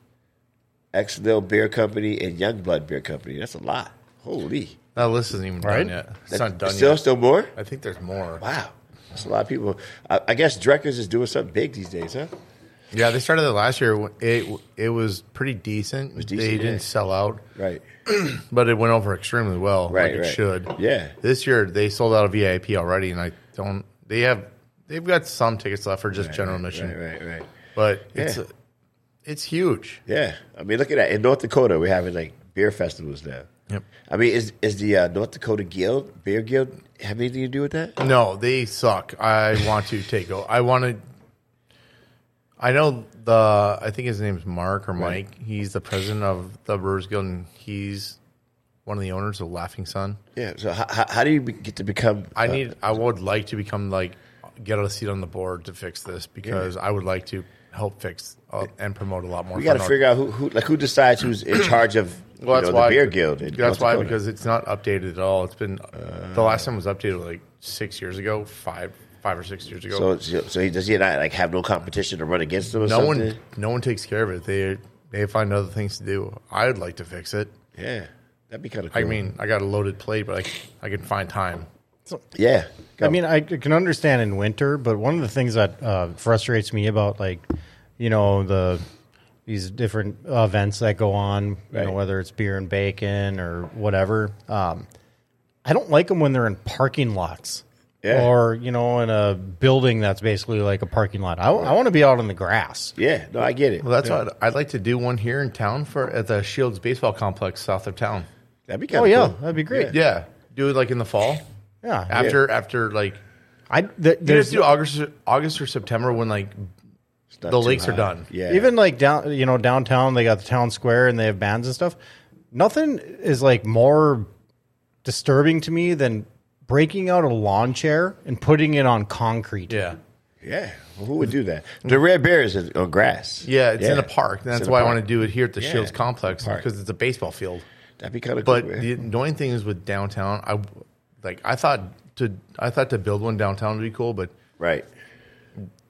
X-Nil Beer Company, and Youngblood Beer Company. That's a lot. Holy. That list isn't even Right? done yet. It's not done Still, yet. still more? I think there's more. Wow. That's a lot of people. I, I guess Dreckers is doing something big these days, huh? Yeah, they started it last year. It it was pretty decent. was decent, they didn't yeah. sell out, Right. but it went over extremely well. Right, like it right. should. Yeah. This year they sold out of V I P already, and I don't. They have they've got some tickets left for just general admission, Right, right, right. but it's Yeah. it's huge. Yeah. I mean, look at that. In North Dakota, we're having like beer festivals now. Yep. I mean, is is the uh, North Dakota Guild, Beer Guild, have anything to do with that? No, they suck. I want to take over. I want to. I know the. I think his name's Mark or Mike. Right. He's the president of the Brewers Guild, and he's one of the owners of Laughing Sun. Yeah. So how, how, how do you be- get to become? I uh, need. I would like to become like get a seat on the board to fix this because I would like to help fix uh, and promote a lot more. We got to fun. figure out who, who like who decides who's in charge of you Well, that's know, why the beer guild. in That's North why Dakota. because it's not updated at all. It's been the last time it was updated like six years ago, five five or six years ago. so so so he does he not like have no competition to run against them or no something? one no one takes care of it. They they find other things to do. I would like to fix it. Yeah, that'd be kind of cool. I mean, I got a loaded plate, but I, I can find time. yeah. Go. I mean, I can understand in winter, but one of the things that uh, frustrates me about like, you know, the these different events that go on, you Right. know, whether it's beer and bacon or whatever, um, I don't like them when they're in parking lots. Yeah. Or, you know, in a building that's basically like a parking lot. I, I want to be out on the grass. yeah, no, I get it. Well, that's what I'd like to do one here in town for at the Shields baseball complex south of town. That'd be kind Oh, of yeah, cool. that'd be great. Yeah, do it like in the fall Yeah. after after like I, th- you just there's do August August or September when like It's not the too lakes are hot. done. Yeah, Even like down, you know, downtown, they got the town square and they have bands and stuff. Nothing is like more disturbing to me than breaking out a lawn chair and putting it on concrete. Yeah. yeah. Well, who would do that? The Red Bear is on grass. Yeah, it's in a park. It's That's in a why I park. want to do it here at the Yeah, Shields complex park. because it's a baseball field. That'd be kind of cool. But man. the annoying thing is with downtown, I like I thought to I thought to build one downtown would be cool, but right.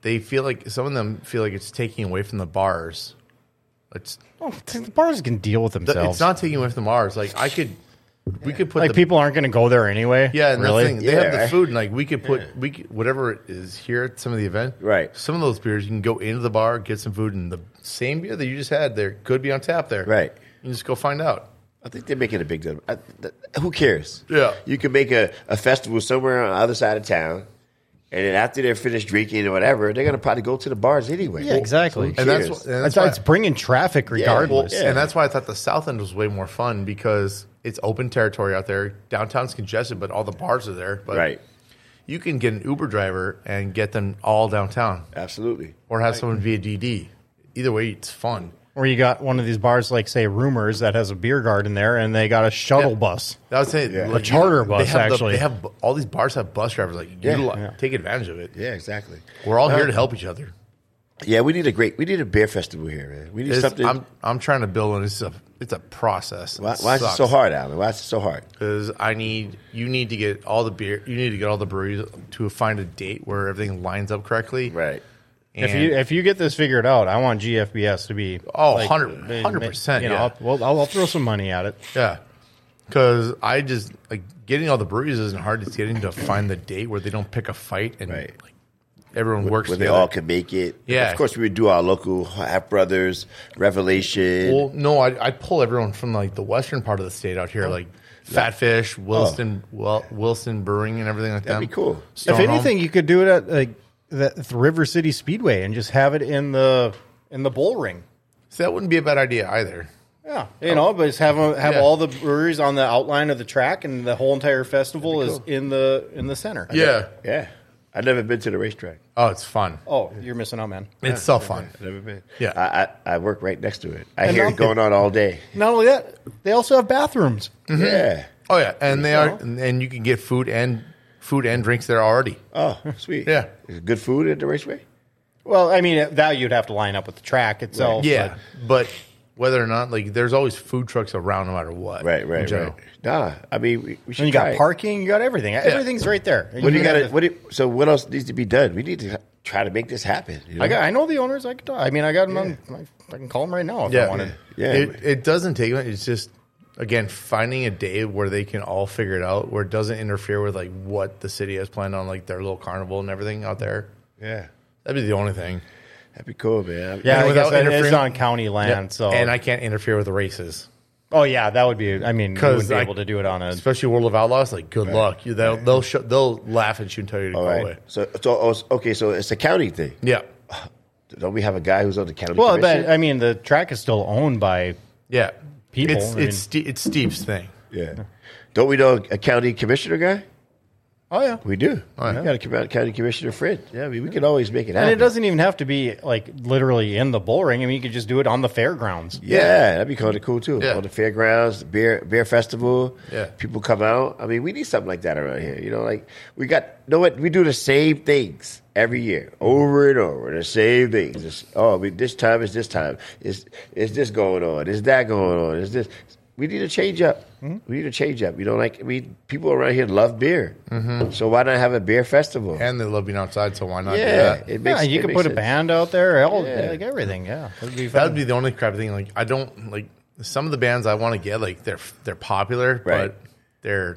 they feel like some of them feel like it's taking away from the bars. It's Oh, the bars can deal with themselves. it's not taking away from the bars. Like I could, we could put like the, people aren't going to go there anyway. Yeah, and really. the thing, they Yeah. have the food, and like we could put we could, whatever is here at some of the event. Right. Some of those beers you can go into the bar, get some food, and the same beer that you just had there could be on tap there. Right. You just go find out. I think they're making a big deal. I, th- who cares? Yeah. You can make a, a festival somewhere on the other side of town, and then after they're finished drinking or whatever, they're going to probably go to the bars anyway. Yeah, exactly. Who And that's cares? what- and That's that's why, it's bringing traffic well, regardless. yeah. and that's why I thought the South End was way more fun because it's open territory out there. Downtown's congested, but all the bars are there. But Right. you can get an Uber driver and get them all downtown, Absolutely. or have someone via D D. Either way, it's fun. Or you got one of these bars like, say, Rumors that has a beer garden there, and they got a shuttle Yeah. bus. That was saying Yeah. like, A charter you- bus, they have the- actually. they have all these bars have bus drivers. Like, Yeah. utilize, Yeah. take advantage of it. Yeah, exactly. We're all here Uh, to help each other. Yeah, we need a great, we need a beer festival here, man. We need It's- something. I'm I'm trying to build one. It's a it's a process. why, why is it so hard, Alan? Why is it so hard? Because I need you need to get all the beer. You need to get all the breweries to find a date where everything lines up correctly. Right. And, If you if you get this figured out, I want G F B S to be Oh, like, one hundred percent, You know, yeah. I'll, well, I'll, I'll throw some money at it. yeah, because I just like getting all the breweries isn't hard. It's getting to find the date where they don't pick a fight and Right. like everyone works Where they together. all can make it. Yeah. Of course, we would do our local Half Brothers, Revelation. Well, no, I I pull everyone from like the western part of the state out here, like Fat Fish, Wilson, Wil- Wilson Brewing, and everything like that. That'd be cool. If anything, you could do it at like the, the River City Speedway and just have it in the in the bull ring. so that wouldn't be a bad idea either. Yeah, you know, but just have 'em- have Yeah. all the breweries on the outline of the track, and the whole entire festival is in the in the center. Yeah. Yeah. I've never been to the racetrack. Oh, it's fun. Oh, you're missing out, man. It's so fun. I've never been. Yeah. I, I, I work right next to it. I And hear now- it going on all day. Not only that, they also have bathrooms. Yeah. Oh yeah, and they You are, know? and and you can get food and food and drinks there already. Oh, sweet. Yeah. Is it good food at the raceway? Well, I mean, that you'd have to line up with the track itself. Yeah, but whether or not, like, there's always food trucks around no matter what. Right, in right, general. right. Nah, I mean, we, we should And you try got it. parking, you got everything. Everything's right there. And What do you can got? have the- What? do- So what else needs to be done? We need to try to make this happen. You know? I got. I know the owners. I could. talk- I mean, I got them on. I can call them right now if I Yeah, wanted. Yeah. It, it doesn't take much. It's just again finding a day where they can all figure it out, where it doesn't interfere with like what the city has planned on, like their little carnival and everything out there. Yeah, That'd be the only thing. that'd be cool, man. Yeah, And like I without said, it's interfering- on county land. So, and I can't interfere with the races. oh yeah, that would be. I mean, you 'Cause wouldn't be I- able to do it on a. Especially World of Outlaws, like good luck. You, they'll they'll sh- they'll laugh at you and tell you to All go right. away. So, so oh, okay, so it's a county thing. Yeah, Don't we have a guy who's on the county? Well, commission? but I mean, the track is still owned by. yeah. People, It's I mean- it's Ste- it's Steve's thing. yeah. Don't we know a county commissioner guy? Oh yeah, We do. Oh, yeah. We got a com- county commissioner friend. Yeah, I mean, we can always make it and happen. it doesn't even have to be like literally in the bull ring. I mean, you could just do it on the fairgrounds. Yeah, that'd be kind of cool too. Yeah. On the fairgrounds, beer beer festival. Yeah. People come out. I mean, we need something like that around here. You know, like we got. You know what? We do the same things every year, over and over. The same things. It's, oh, we, this time is this time. Is is this going on? Is that going on? Is this? We need to change up. Mm-hmm. We need to change up. You know, like I mean, people around here love beer. Mm-hmm. So why not have a beer festival? And they love being outside, so why not do yeah, that? it makes. Yeah, you it could makes put a sense. band out there, all, Yeah. like everything. Yeah, that'd be That fun. would be the only crap thing. Like I don't like some of the bands I want to get. Like they're they're popular, Right. but they're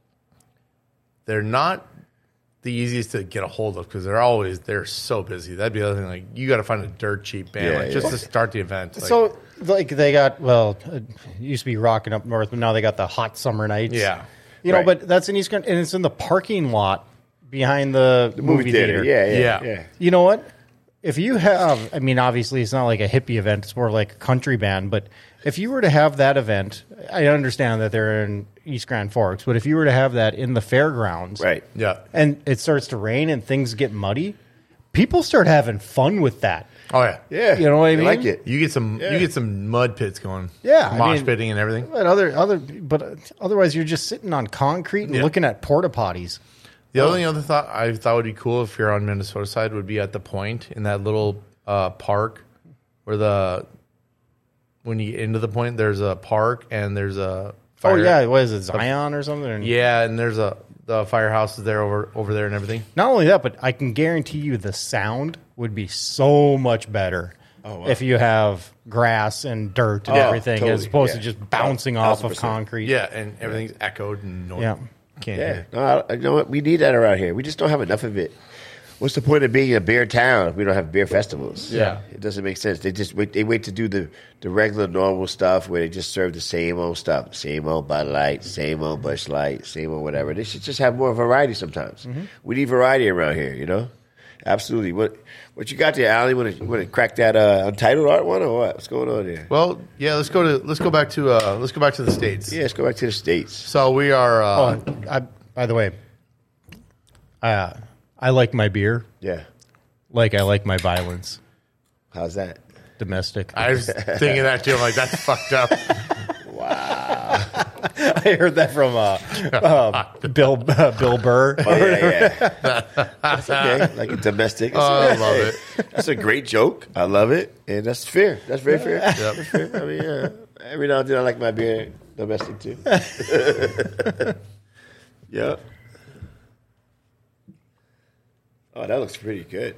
they're not the easiest to get a hold of because they're always they're so busy. That'd be the other thing. Like you got to find a dirt cheap band, Yeah, like, yeah. just to start the event. Like, So, like, they got, well, it used to be Rocking Up North, but now they got the Hot Summer Nights. Yeah. You know, Right. but that's in East County, and it's in the parking lot behind the, movie, theater. Yeah, yeah, Yeah. yeah. You know what? If you have, I mean, obviously it's not like a hippie event, it's more like a country band, but if you were to have that event, I understand that they're in East Grand Forks, but if you were to have that in the fairgrounds, Right. yeah, and it starts to rain and things get muddy, people start having fun with that. oh yeah, Yeah. You know what I I mean? like it. You get some Yeah. you get some mud pits going. Yeah, I mosh mean- pitting and everything. But other other, but otherwise you're just sitting on concrete and Yeah. looking at porta potties. The only other thought I thought would be cool if you're on Minnesota side would be at the Point in that little uh, park where the when you get into the Point there's a park and there's a fire. Oh yeah, what is it, Zion or something? yeah, and there's a the firehouse is there over over there and everything. Not only that, but I can guarantee you the sound would be so much better Oh, wow. if you have grass and dirt and Oh, everything as totally, opposed yeah. to just bouncing Oh, off thousand of percent. concrete. Yeah, and everything's echoed and noise. Yeah. Can't Yeah, hear. no, I, you know what? We need that around here. We just don't have enough of it. What's the point of being a beer town if we don't have beer festivals? Yeah. It doesn't make sense. They just wait, they wait to do the, the regular normal stuff where they just serve the same old stuff, same old Bud Light, same old Busch Light, same old whatever. They should just have more variety sometimes. Mm-hmm. We need variety around here, you know. Absolutely. What what you got there, Allie? Want to want to crack that uh, Untitled Art one or what? What's going on there? Well, yeah. Let's go to let's go back to uh, let's go back to the states. Yeah, let's go back to the states. So we are. Uh, Oh, I, by the way, uh, I like my beer Yeah, like I like my violence. how's that? Domestic. I was thinking that too. I'm like, that's fucked up. I heard that from uh, uh, Bill uh, Bill Burr. Oh yeah, yeah. That's okay. Like a domestic. Oh, I love it. That's a great joke. I love it, and that's fair. That's very fair. Yep. That's fair. I mean, yeah. Every now and then I like my beer domestic too. Yep. Oh, that looks pretty good.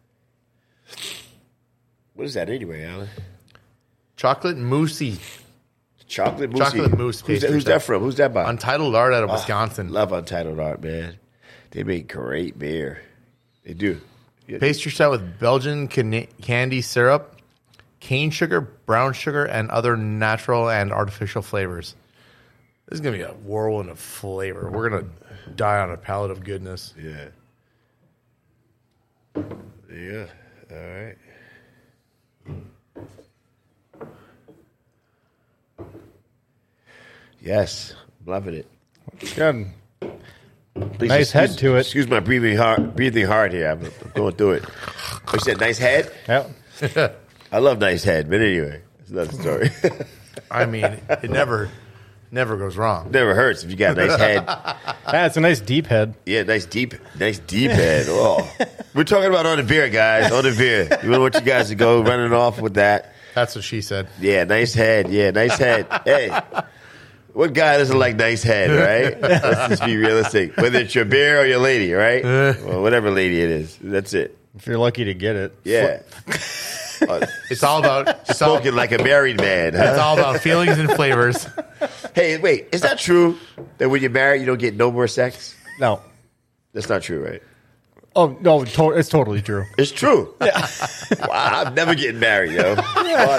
What is that anyway, Alan? Chocolate moussey. Chocolate mousse. Chocolate mousse Who's, that, pastry who's stuff. that from? Who's that by? Untitled Art out of Oh, Wisconsin. Love Untitled Art, man. They make great beer. They do. Yeah. Pastry style with Belgian can- candy syrup, cane sugar, brown sugar, and other natural and artificial flavors. This is going to be a whirlwind of flavor. We're going to die on a palate of goodness. Yeah. Yeah. All right. Yes. Loving it. Good. Please Nice head excuse- to it. Excuse my breathing hard, breathing hard here. I'm, I'm going through it. You said nice head? Yeah. I love nice head, but anyway, that's another story. I mean, it never never goes wrong. Never hurts if you got a nice head. That's a nice deep head. Yeah, nice deep, nice deep head. Oh, we're talking about on the beer, guys. On the beer. We don't want you guys to go running off with that. That's what she said. Yeah, nice head. Yeah, nice head. Hey, what guy doesn't like nice head, right? Let's just be realistic. Whether it's your beer or your lady, right? Well, whatever lady it is, that's it. If you're lucky to get it. Yeah. Uh, It's all about it's all, spoken like a married man. it's Huh? all about feelings and flavors. Hey, wait, is that true that when you're married you don't get no more sex? No. That's not true, right? Oh no, to- it's totally true. It's true. Yeah. Wow, I'm never getting married, yo. Fuck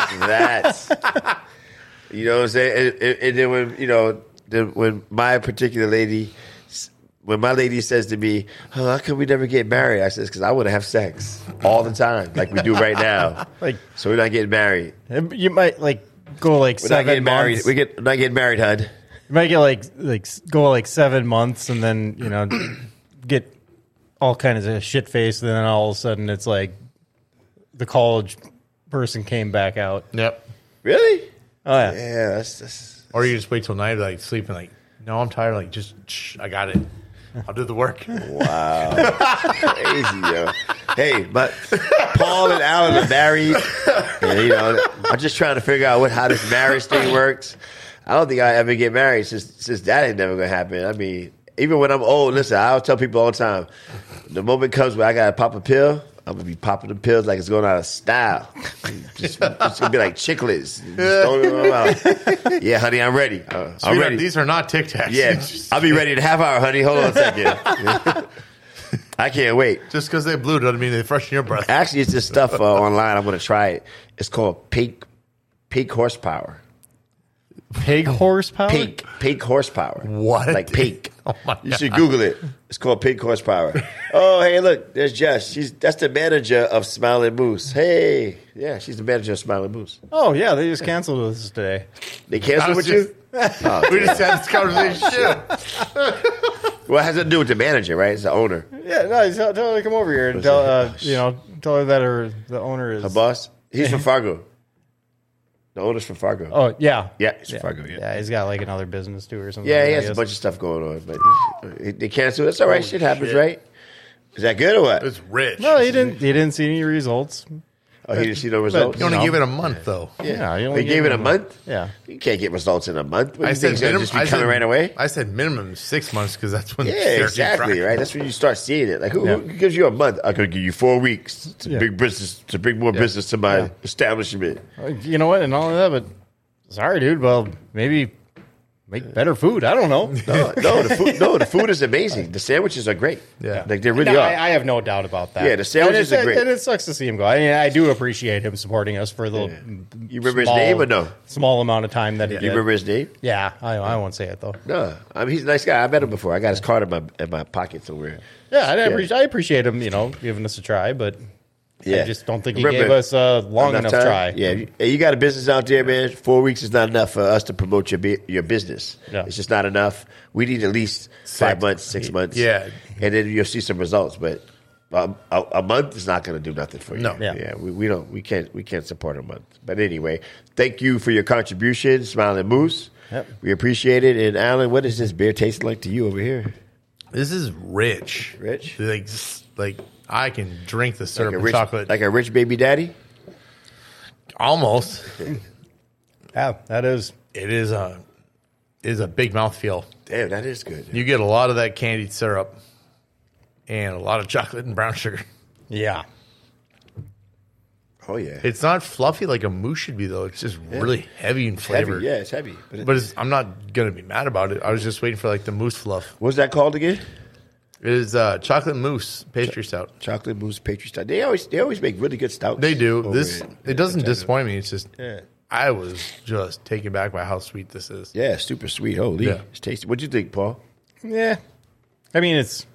that. You know what I'm saying? And, and, and then when you know, then when my particular lady, when my lady says to me, oh, "How come we never get married?" I says, "Because I want to have sex all the time, like we do right now. Like So we're not getting married. you might like go like We're seven not getting married. months. We get not getting married, hun. You might get like like go like seven months and then you know get all kinds of shit faced, and then all of a sudden it's like the college person came back out. Yep. Really? Oh yeah, Yeah, that's, that's Or you just wait till night, like sleeping, like, no, I'm tired. Like, just shh, I got it. I'll do the work. wow, crazy, yo. Hey, but Paul and Alan are married. And, you know, I'm just trying to figure out what how this marriage thing works. I don't think I ever get married since since that ain't never gonna happen. I mean, even when I'm old, listen, I'll tell people all the time. The moment comes where I gotta pop a pill, I'm gonna be popping the pills like it's going out of style. Just, it's gonna be like chiclets. Just throw it in my mouth. Yeah, honey, I'm ready. Uh, I'm Sweetheart, ready. These are not Tic Tacs. Yeah, I'll be ready in a half hour, honey. Hold on a second. I can't wait. Just because they blew doesn't mean they freshen your breath. Actually, it's this stuff uh, online. I'm going to try it. It's called peak peak horsepower. pig horsepower. Peak peak horsepower. What? Like peak. Oh my You should Google it. It's called peak horsepower. Oh, hey, look, there's Jess. She's that's the manager of Smiling Moose. Hey, yeah, she's the manager of Smiling Moose. Oh yeah, they just canceled this today. They I canceled was with you. Oh, We damn. just had this conversation too. Well, it has to do with the manager, right? It's the owner, Yeah, no, tell, tell her to come over here and tell uh, you know tell her that her the owner is her boss. He's from Fargo. The owner's from Fargo. Oh yeah, Yeah, he's from Fargo. Yeah. yeah. He's got like another business too or something. Yeah, he I has a guess. bunch of stuff going on, but he, they canceled. That's all right. Shit happens, right? Is that good or what? It's rich. No, he didn't. He didn't see any results. Oh, he didn't see no results. You only No. gave it a month, though. Yeah, you They gave it a month. Yeah. You can't get results in a month. What, I you think said it's gonna minimum. just be I coming said, right away? I said minimum six months because that's when. Yeah, they're exactly. track. Right. That's when you start seeing it. Like, who, Yeah. who gives you a month? I could give you four weeks to Yeah. bring business to bring more business to my Yeah. establishment. You know what? And all of that, but sorry, dude. Well, maybe make better food. I don't know. No, no, the food. No, the food is amazing. The sandwiches are great. Yeah. like they really No, are. I, I have no doubt about that. Yeah, the sandwiches and are great. And it sucks to see him go. I mean, I do appreciate him supporting us for the You remember small, his name or no? small amount of time that he Do did. you remember his name? Yeah, I, I won't say it though. No, I mean he's a nice guy. I met him before. I got his card in my in my pocket somewhere. Yeah, I, appreciate, I appreciate him, you know, giving us a try, but Yeah, I just don't think he Remember, gave us a long enough, time? try. Yeah, you, hey, you got a business out there, man. Four weeks is not enough for us to promote your bu- your business. Yeah. It's just not enough. We need at least five months, six months. Yeah. and then you'll see some results. But um, a, a month is not going to do nothing for you. No. Yeah. yeah, we, we don't, we can't, we can't support a month. But anyway, thank you for your contribution, Smiling Moose. Yep. We appreciate it. And Alan, what does this beer taste like to you over here? This is rich. Rich? Like, s- like I can drink the syrup Like a and rich, chocolate. like a rich baby daddy. Almost. Yeah, that is. It is a it is a big mouthfeel. Damn, that is good. You get a lot of that candied syrup and a lot of chocolate and brown sugar. Yeah. Oh yeah, It's not fluffy like a mousse should be, though. It's just really heavy and it's heavy. flavored. Yeah, it's heavy. But, it, But it's, I'm not gonna be mad about it. I was just waiting for like the mousse fluff. what's that called again? It is uh, chocolate mousse pastry stout. Chocolate mousse pastry stout. They always they always make really good stouts. They do over this. in- It doesn't disappoint me. It's just Yeah. I was just taken back by how sweet this is. Yeah, super sweet. Holy, Yeah. it's tasty. What'd you think, Paul? Yeah. I mean, it's.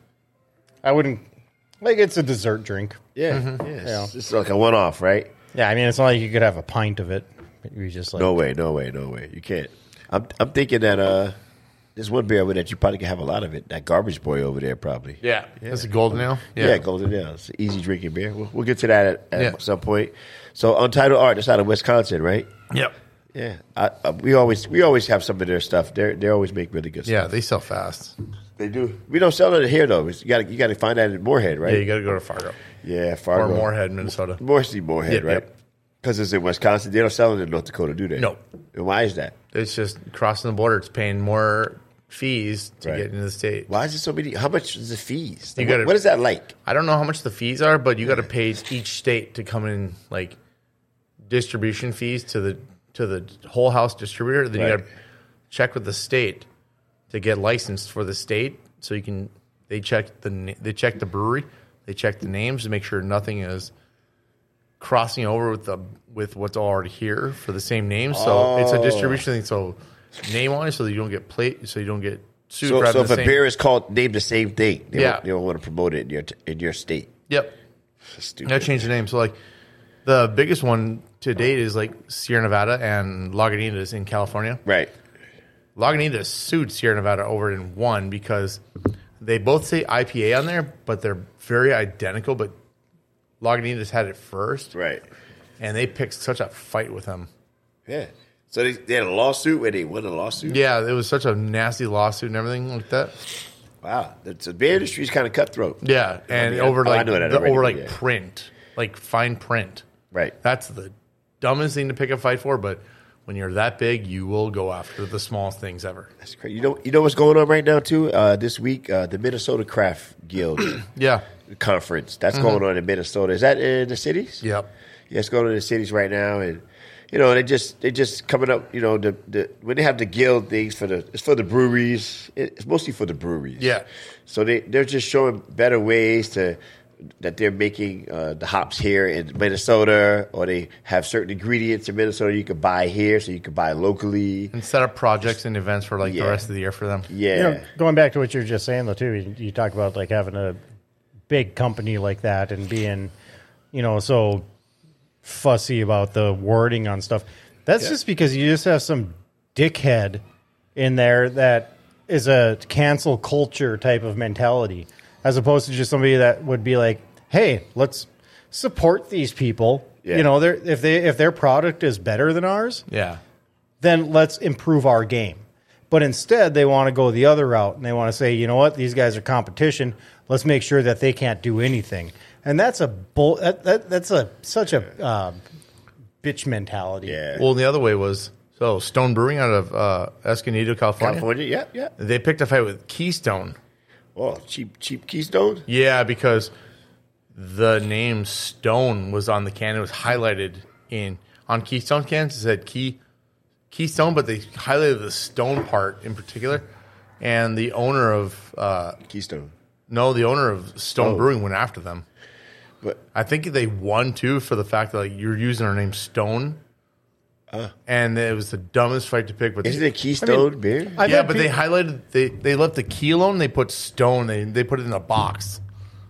I wouldn't. Like, it's a dessert drink. Yeah, Mm-hmm. yeah. It's, Yeah. it's like a one off, right? Yeah, I mean, it's not like you could have a pint of it. You just like. No way, no way, no way. You can't. I'm I'm thinking that uh, there's one beer over there that you probably can have a lot of it. That Garbage Boy over there, probably. Yeah, that's a golden ale. Yeah, Golden Ale. It's an easy drinking beer. We'll, we'll get to that at, at Yeah. some point. So, Untitled Art, that's out of Wisconsin, right? Yep. Yeah, I, I, we always we always have some of their stuff. They they always make really good Yeah, stuff. they sell fast. They do. We don't sell it here though. It's- You got you got to find that in Moorhead, right? Yeah, you got to go to Fargo Yeah, Fargo or Moorhead, Minnesota. Mostly Moorhead, Yep, right? yep. Because it's in Wisconsin. They don't sell it in North Dakota, do they? No. And why is that? It's just crossing the border. It's paying more fees to Right. get into the state. Why is it so many? How much is the fees? You what, gotta- what is that like? I don't know how much the fees are, but you got to pay each state to come in like distribution fees to the to the whole house distributor. Then you Right. got to check with the state to get licensed for the state, so you can. They check the na- they check the brewery, they check the names to make sure nothing is crossing over with the with what's already here for the same name. So it's a Oh. distribution thing. So name on it, so that you don't get plate, so you don't get sued. So, for so having if the a same- beer is called named the same thing, they, Yeah. don't, they don't want to promote it in your in your state. Yep. Stupid. Got to change the name. So like the biggest one to date is like Sierra Nevada and Lagunitas in California. Right. Lagunitas sued Sierra Nevada over it and won because they both say I P A on there, but they're very identical. But Lagunitas had it first, Right. and they picked such a fight with them. Yeah. So they, they had a lawsuit where they won a lawsuit? Yeah, it was such a nasty lawsuit and everything like that. Wow. The, the beer industry is kind of cutthroat. Yeah, and mean, over oh, I like know that the, already, over but like yeah. print, like fine print. Right. That's the dumbest thing to pick a fight for, but when you're that big, you will go after the smallest things ever. That's crazy. You know, you know what's going on right now too. Uh, this week, uh, the Minnesota Craft Guild Yeah. conference that's going on in Minnesota. Is that in the cities? Yep. Yeah, it's going on in the cities right now, and you know they just they just coming up. You know, the, the when they have the guild things for the it's for the breweries. It's mostly for the breweries. Yeah. So they they're just showing better ways to. That they're making uh, the hops here in Minnesota, or they have certain ingredients in Minnesota you can buy here, so you can buy locally. And set up projects and events for like Yeah. the rest of the year for them. Yeah, You know, going back to what you were just saying though too, you, you talk about like having a big company like that and being, you know, so fussy about the wording on stuff. That's just because you just have some dickhead in there that is a cancel culture type of mentality, as opposed to just somebody that would be like, "Hey, let's support these people." Yeah. You know, they're, if they if their product is better than ours, Yeah. then let's improve our game. But instead, they want to go the other route, and they want to say, you know what, these guys are competition. Let's make sure that they can't do anything. And that's a bull. That, that, that's a such a uh, bitch mentality. Yeah. Well, the other way was so Stone Brewing out of uh, Escondido, California. California, yeah, yeah. They picked a fight with Keystone. Oh, cheap, cheap Keystone. Yeah, because the name Stone was on the can. It was highlighted in on Keystone cans. It said Key Keystone, but they highlighted the Stone part in particular. And the owner of uh, Keystone. no, the owner of Stone Oh. Brewing went after them. But I think they won too for the fact that like you're using our name Stone, Uh. and it was the dumbest fight to pick. But isn't it Keystone beer? I've yeah, had but they peop- highlighted they they left the key alone. They put Stone. They they put it in a box.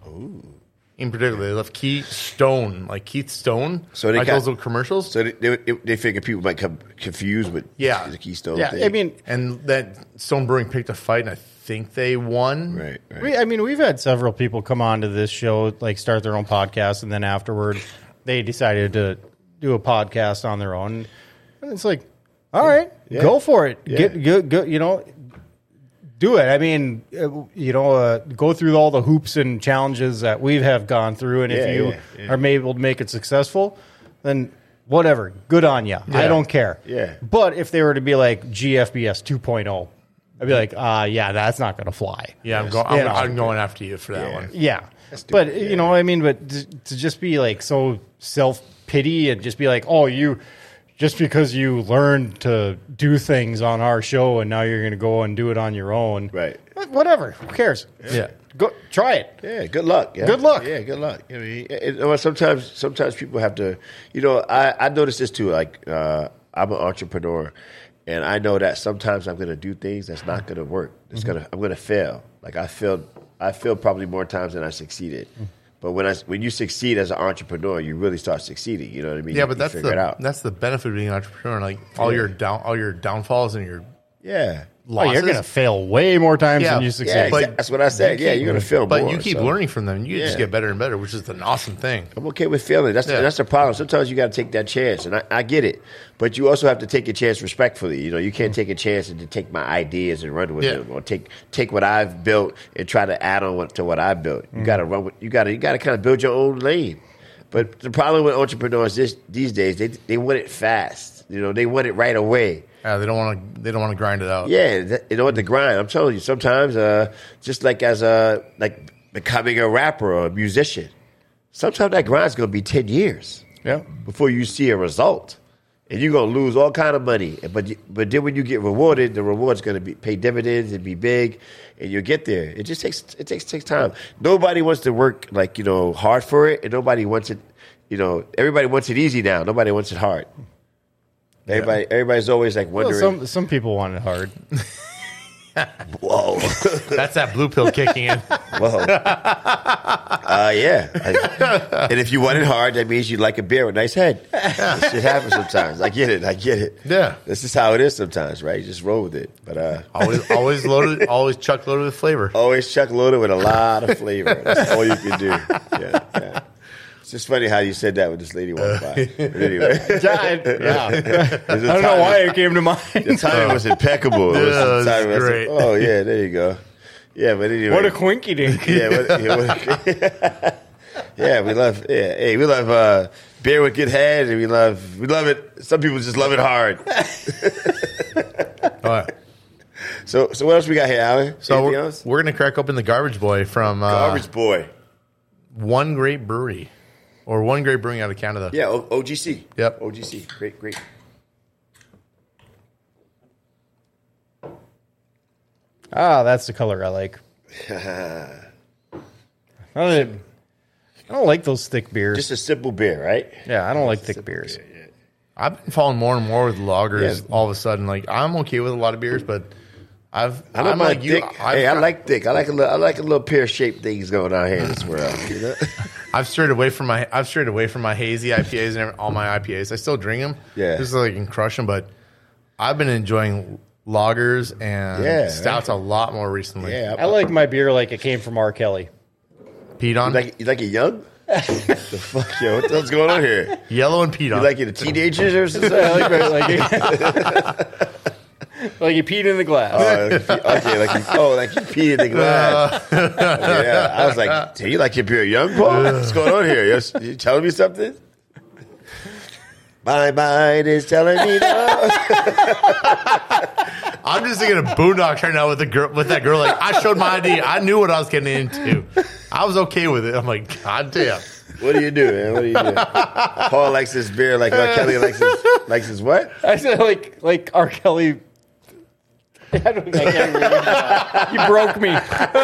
In particular, they left Key Stone, like Keith Stone. So they like got- those little commercials. So they, they, they figure people might come confused with Yeah. the Keystone Yeah, thing. I mean, And that Stone Brewing picked a fight, and I think they won. right, right. we, I mean, we've had several people come on to this show, like start their own podcast, and then afterward, they decided to do a podcast on their own. And it's like, all right, Yeah. go for it. Yeah. Get, go, go, you know, do it. I mean, uh, you know, uh, go through all the hoops and challenges that we have gone through, and Yeah, if you yeah, yeah. are able to make it successful, then whatever, good on you. I Yeah. don't care. Yeah. But if they were to be like G F B S two point oh, I'd be like, uh, yeah, that's not going to fly. Yeah, I'm, go- I'm, You know. I'm going after you for that Yeah. one. Yeah. stupid, But, yeah. you know, I mean, but to, to just be like so self pity and just be like, oh, you, just because you learned to do things on our show and now you're going to go and do it on your own. Right. Whatever. Who cares? Yeah. Go try it. Yeah, good luck. Yeah. Good luck. Yeah, good luck. I mean, it, it, well, sometimes, sometimes people have to. You know, I I notice this too. Like, uh, I'm an entrepreneur, and I know that sometimes I'm going to do things that's not going to work. It's gonna. I'm going to fail. Like I failed. I failed probably more times than I succeeded. But when I when you succeed as an entrepreneur, you really start succeeding. You know what I mean? Yeah, You- but you that's figure it the out. that's the benefit of being an entrepreneur. Like all Yeah. your down all your downfalls and your Yeah. Oh, losses. you're going to fail way more times Yeah. than you Yeah, succeed. But exactly. That's what I said. you Yeah, keep- you're going to fail but more. you keep so. learning from them. You just Yeah. get better and better, which is an awesome thing. I'm okay with failing. That's Yeah. that's the problem. Sometimes you got to take that chance, and I, I get it. But you also have to take a chance respectfully. You know, you can't take a chance and to take my ideas and run with Yeah. them, or take take what I've built and try to add on what, to what I built. You got to run. With, you got to you got to kind of build your own lane. But the problem with entrepreneurs this, these days, they they want it fast. You know, they want it right away. Yeah, they don't want to. They don't want to grind it out. Yeah, that, you know what, the grind. I'm telling you, sometimes, uh, just like as a like becoming a rapper or a musician, sometimes that grind's gonna be ten years. Yeah. Before you see a result, and you're gonna lose all kind of money. But you- but then when you get rewarded, the reward's gonna be pay dividends and be big, and you'll get there. It just takes it takes takes time. Nobody wants to work like you know hard for it, and nobody wants it. You know, everybody wants it easy now. Nobody wants it hard. Everybody, everybody's always like Well, wondering. some some people want it hard. Whoa. That's that blue pill kicking in. Whoa. Uh, yeah. I- and if you want it hard, that means you like a beer with a nice head. This shit happens sometimes. I get it. I get it. Yeah. This is how it is sometimes, right? You just roll with it. But uh, Always, always loaded. Always chuck loaded with flavor. always chuck loaded with a lot of flavor. That's all you can do. Yeah. yeah. It's just funny how you said that when this lady walked by. But anyway, yeah. I, yeah. I There's a don't know time- why it came to mind. The timing was impeccable. It was Yeah, the that's timing was- great. Oh, yeah. There you go. Yeah, but anyway. What a quinky dink. Yeah, what, yeah, what, yeah, we love. Yeah, hey, we love uh, beer with good head, and we love we love it. Some people just love it hard. All right. So, so what else we got here, Alan? So Anything we're, else? we're gonna crack open the Garbage Boy from uh, Garbage Boy. One Great Brewery, or One Great Brewing out of Canada. Yeah, o- OGC. Yep. O G C. Great, great. Ah, that's the color I like. I don't, I don't like those thick beers. Just a simple beer, right? yeah, I don't like thick beers. I've been falling more and more with lagers. Yeah. All of a sudden, like I'm okay with a lot of beers, but I've I don't I'm mind like you. thick. I've, hey, I like thick. I like a little. I like a little pear shaped things going on here in this world. You know? I've strayed away from my I've strayed away from my hazy I P As and every- all my I P As. I still drink them, Yeah. just so I can crush them. But I've been enjoying lagers and Yeah, stouts a lot more recently. yeah. I like my beer like it came from R. Kelly. peat on You like you like it young? the fuck, yo? What the hell's going on here? yellow and peat You on. like it a teenagers or something? I like, my- like Like you peed in the glass. Oh, like you pee- okay, like you, oh, like you pee in the glass. Yeah, I was like, do you like your beer young, Paul? What's going on here? You're, you telling me something? My mind is telling me no. I'm just thinking of Boondocks right now with the girl, with that girl. Like, I showed my I D. I knew what I was getting into. I was okay with it. I'm like, God damn. What do you do, man? What do you do? Paul likes his beer like R. Kelly likes his, likes his what? I said like like R. Kelly. I don't, I can't read that. You broke me.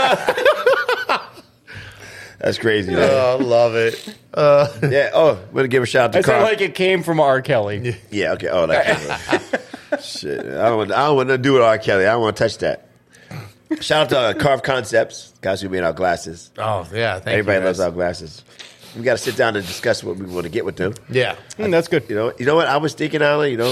That's crazy, man. Oh, I love it. Uh, Yeah. Oh, I'm gonna give a shout out to I said Carl. like it came from R. Kelly. Yeah. Okay. Oh, that. Shit. I don't. Want, I don't want to do with R. Kelly. I don't want to touch that. Shout out to uh, Carve Concepts, guys who made our glasses. oh, yeah. Thank Everybody you, loves guys. our glasses. We got to sit down and discuss what we want to get with them. Yeah. Mm, that's good. You know. You know what I was thinking, Alan. You know,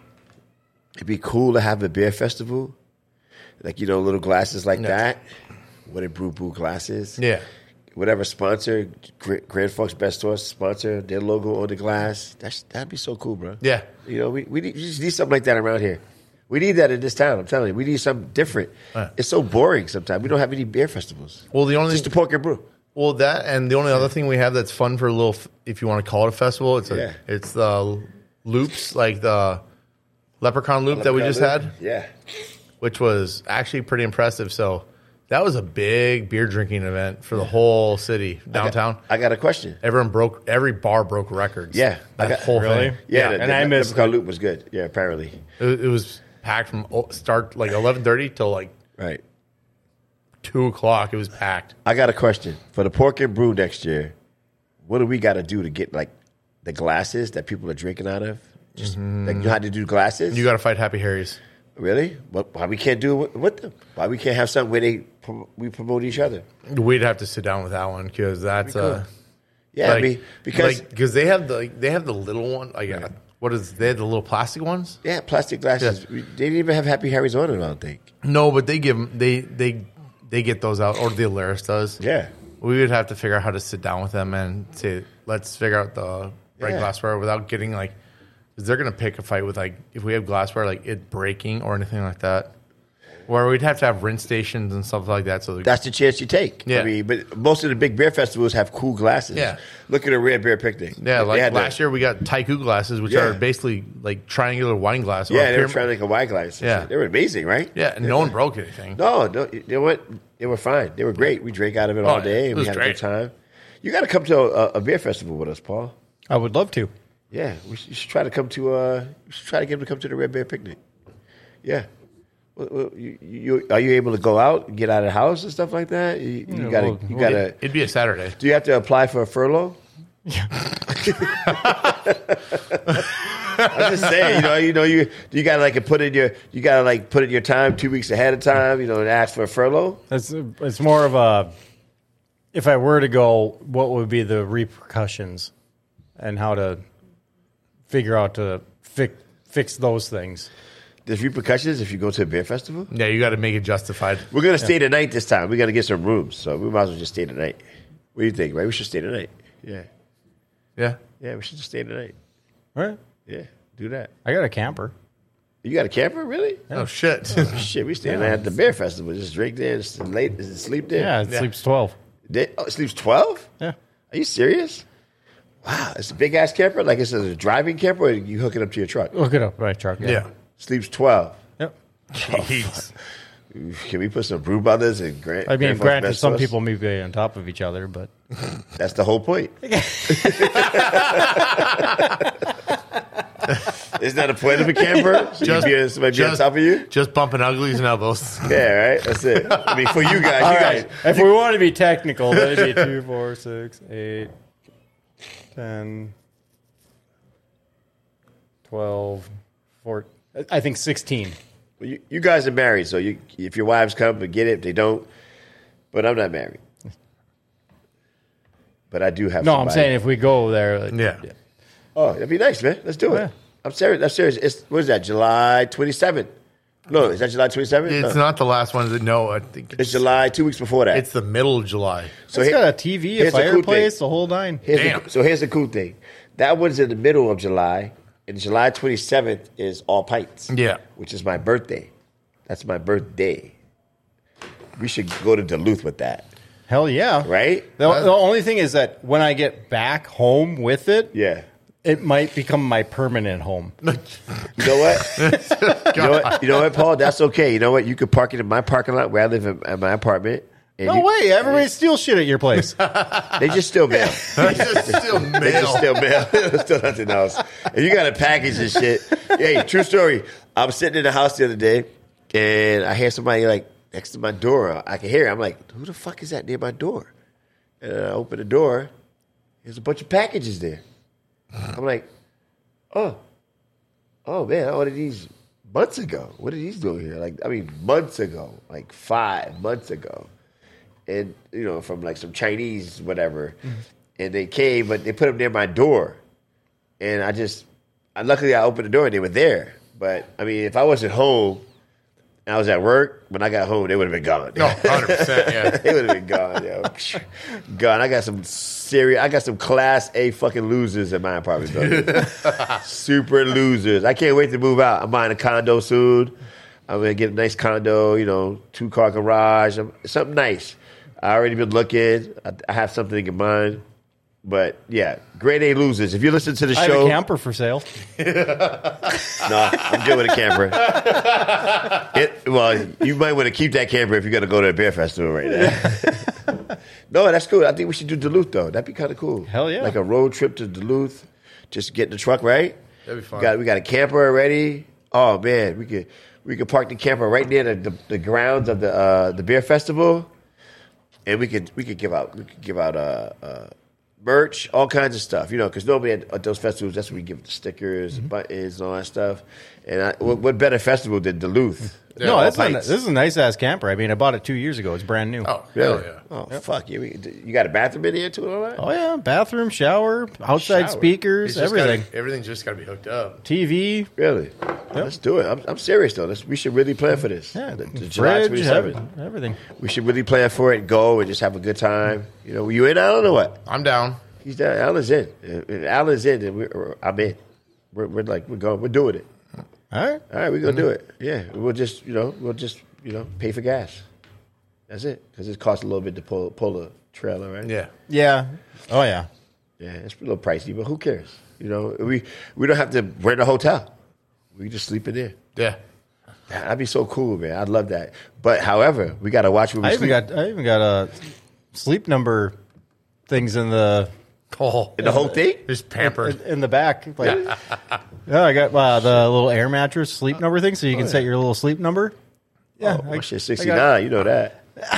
it'd be cool to have a beer festival, like you know, little glasses like Yeah. that. What a brew brew glasses. Yeah. Whatever sponsor, Gra- Grand Forks Best Horse sponsor their logo on the glass. That's that'd be so cool, bro. Yeah. You know, we we, need, we just need something like that around here. We need that in this town. I'm telling you, we need something different. Right. It's so boring sometimes. We don't have any beer festivals. Well, the only Just the pork and brew. well that and the only other thing we have that's fun for a little, f- if you want to call it a festival, it's a, Yeah. it's the loops, like the Leprechaun loop that we just had, Yeah. which was actually pretty impressive. So that was a big beer drinking event for the whole city downtown. I got a question. Everyone broke, every bar broke records. Yeah. that I got- whole Really? thing. Yeah, Yeah, the, and the, I the missed Leprechaun it. Loop was good. Yeah, apparently. it, it was packed from o- start like eleven thirty till like Right. two o'clock. It was packed. I got a question. For the pork and brew next year, what do we got to do to get like the glasses that people are drinking out of? Just like you know how to do glasses? You got to fight Happy Harry's. Really? What, why we can't do it with, with them? Why we can't have something where they prom- we promote each other? We'd have to sit down with that one because that's uh, Yeah, I like, mean, because because they have the they have the little one. Like uh, what is they have the little plastic ones? yeah, plastic glasses. Yeah. We- They didn't even have Happy Harry's on them. I don't think. No, but they give 'em- they they they get those out, or the Alaris does. Yeah, We would have to figure out how to sit down with them and say, let's figure out the right Yeah. glassware without getting like, because they're going to pick a fight with like, if we have glassware, like it breaking or anything like that. Where we'd have to have rinse stations and stuff like that. So the- that's the chance you take. Yeah. I mean, but most of the big beer festivals have cool glasses. Yeah. Look at a Rare Beer Picnic. yeah, They like had the- last year we got Taiku glasses, which Yeah. are basically like triangular wine glass. or Yeah, they were pyram- trying to make a wine glass. Yeah. They were amazing, right? Yeah, and no one broke anything. No, no, they were they were fine. They were great. We drank out of it all Oh, yeah. day, It and we was had a great. good time. You got to come to a, a beer festival with us, Paul. I would love to. Yeah, we should, you should try to come to. Uh, you should try to get him to come to the Red Bear Picnic. Yeah. Well, well, you, you, are you able to go out, and get out of the house, and stuff like that? You, you Yeah, gotta, well, you well, gotta. It'd be a Saturday. Do you have to apply for a furlough? I'm just saying, you know, you know, you you gotta like put in your, you gotta like put in your time two weeks ahead of time, you know, and ask for a furlough. It's it's more of a. If I were to go, what would be the repercussions, and how to figure out to fix fix those things? There's repercussions if you go to a beer festival. Yeah, you got to make it justified. We're gonna stay the night this time. We gotta get some rooms, so we might as well just stay the night. What do you think? Right? We should stay the night. Yeah, Yeah. yeah, we should just stay the night. All right. Yeah, do that. I got a camper. You got a camper, really? Oh, shit. Shit, we staying at the beer festival. Just drink there, and s- late, and sleep there. Yeah, it Yeah. sleeps twelve. They- oh, it sleeps twelve. Yeah. Are you serious? Wow, it's a big ass camper. Like it's a driving camper, or you hook it up to your truck. Look it up, right, truck. yeah. Sleeps twelve. Yep. Jeez. Can we put some Brew Brothers and Grant? I mean, Grand Forks granted, Best some Sauce? people may be on top of each other, but That's the whole point. Isn't that the point of a camper? So Just- you be, somebody be on just- top of you? Just bumping uglies and elbows. Yeah, right. That's it. I mean, for you guys, all you right. guys. If we want to be technical, that'd be two, four, six, eight, ten, twelve, fourteen. I think sixteen. You, you guys are married, so you, if your wives come, but get it. If they don't, but I'm not married. But I do have. No, somebody. I'm saying if we go there, like, Yeah. Oh, that'd be nice, man. Let's do it. Yeah. I'm serious. I'm serious. It's what is that? July twenty-seventh? No, is that July twenty-seventh? It's no. not the last one. That, no, I think It's July. Two weeks before that. It's the middle of July. so it's here- got a T V, a here's the cool fireplace, thing. the whole nine. Here's Damn. the, so here's the cool thing. That one's in the middle of July, and July twenty-seventh is All Pints. Yeah. Which is my birthday. That's my birthday. We should go to Duluth with that. Hell yeah. Right? The, the only thing is that when I get back home with it, Yeah. it might become my permanent home. You know what? you know what? You know what, Paul? That's okay. You know what? You could park it in my parking lot where I live in, in my apartment. And No you, way. Everybody steals shit at your place. They just still mail. It's just still They just mail. still mail. Still nothing else. And you got to package and shit. Hey, true story. I was sitting in the house the other day, and I hear somebody like next to my door. I can hear it. I'm like, who the fuck is that near my door? And I open the door. There's a bunch of packages there. I'm like, oh, oh man, I ordered these months ago. What did these do here? Like, I mean, months ago, like five months ago. And, you know, from like some Chinese, whatever. Mm-hmm. And they came, but they put them near my door. And I just, I, luckily I opened the door and they were there. But, I mean, if I wasn't home and I was at work, when I got home, they would have been gone. No, one hundred percent, yeah. They would have been gone, yo. Gone. I got some serious, I got some class A fucking losers in my apartment building. Super losers. I can't wait to move out. I'm buying a condo soon. I'm going to get a nice condo, you know, two-car garage, something nice. I already been looking. I, I have something in mind. But, yeah, grade A losers. If you listen to the I show. have a camper for sale. No, I'm good with a camper. It, well, you might want to keep that camper if you're going to go to a beer festival right now. No, that's cool. I think we should do Duluth, though. That'd be kind of cool. Hell yeah. Like a road trip to Duluth. Just get in the truck, right? That'd be fun. We got, we got a camper already. Oh, man. We could we could park the camper right near the, the, the grounds of the uh, the beer festival. And we could we could give out we could give out uh, uh, merch, all kinds of stuff, you know, because normally at, at those festivals, that's when we give the stickers, Mm-hmm. and buttons, and all that stuff. And I, what, what better festival than Duluth? Yeah, no, all that's not, pints. this is a nice ass camper. I mean, I bought it two years ago. It's brand new. Oh, Really? hell yeah. Oh, fuck. You, you got a bathroom in here, too, and all that? Oh yeah, bathroom, shower, outside Shower. speakers, It's just everything. Gotta, everything's just got to be hooked up. T V, Really? Let's do it. I'm, I'm serious, though. Let's, we should really plan for this. yeah, The- the July fridge, twenty-seventh. every- everything. We should really plan for it, go, and just have a good time. You know, were you in Alan or what? I'm down. He's down. Alan's in. If Alan's in, then we're, I'm in. We're, we're like, we're going, we're doing it. All right. All right, we're going to do it. Yeah, we'll just, you know, we'll just, you know, pay for gas. That's it. Because it costs a little bit to pull pull a trailer, right? Yeah. Yeah. Oh yeah. Yeah, it's a little pricey, but who cares? You know, we we don't have to rent a hotel. We can just sleep in there. Yeah. That'd be so cool, man. I'd love that. But however, we got to watch when we I even sleep. got I even got a sleep number things in the Oh, And the whole thing? just pampered. in the back. Like, yeah, I got uh, the little air mattress sleep number thing, so you can set your little sleep number. Yeah, Oh, my I- shit, I sixty-nine. got- You know that.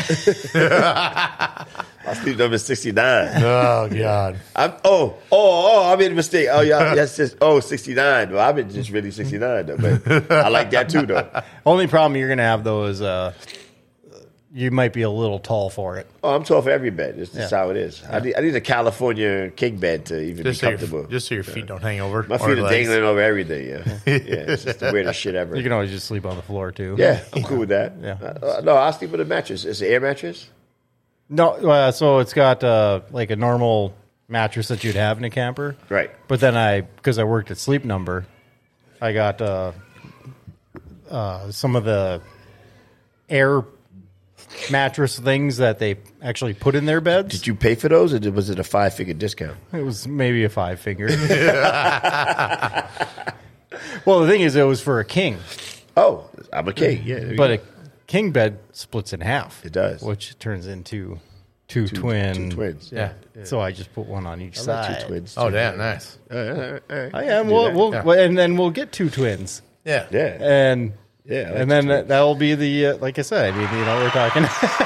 My sleep number is sixty-nine. Oh, God. I'm, oh, oh, oh, I made a mistake. Oh, yeah, yes, just, oh, sixty-nine. Well, I've been just really sixty-nine, though. But I like that, too, though. Only problem you're gonna have though is uh, you might be a little tall for it. Oh, I'm tall for every bed. This is Yeah. how it is. I, need, I need a California king bed to even Just be so, comfortable. your, just so your feet don't hang over. My or feet are legs. dangling over everything, yeah. Yeah, it's just the weirdest shit ever. You can always just sleep on the floor too. Yeah, I'm cool with that. Yeah. Uh, no, I'll sleep with a mattress. It's an air mattress? No, uh, so it's got uh, like a normal mattress that you'd have in a camper. Right. But then I, because I worked at Sleep Number, I got uh, uh, some of the air mattress things that they actually put in their beds. Did you pay for those, or was it a five-figure discount? It was maybe a five finger. Well, the thing is, it was for a king, Oh, I'm a king, yeah. there you but go. a king bed splits in half. It does. which turns into two, Two- twin. two twins, Yeah. yeah. So I just put one on each I side. like two twins. Oh, too. damn, nice. All right, all right, all right. Oh, yeah, and Do we'll, that. we'll, Yeah. well, and then we'll get two twins, Yeah. Yeah. and Yeah, I like and two then twins. that will be the uh, like I said. I mean, you know, we're talking.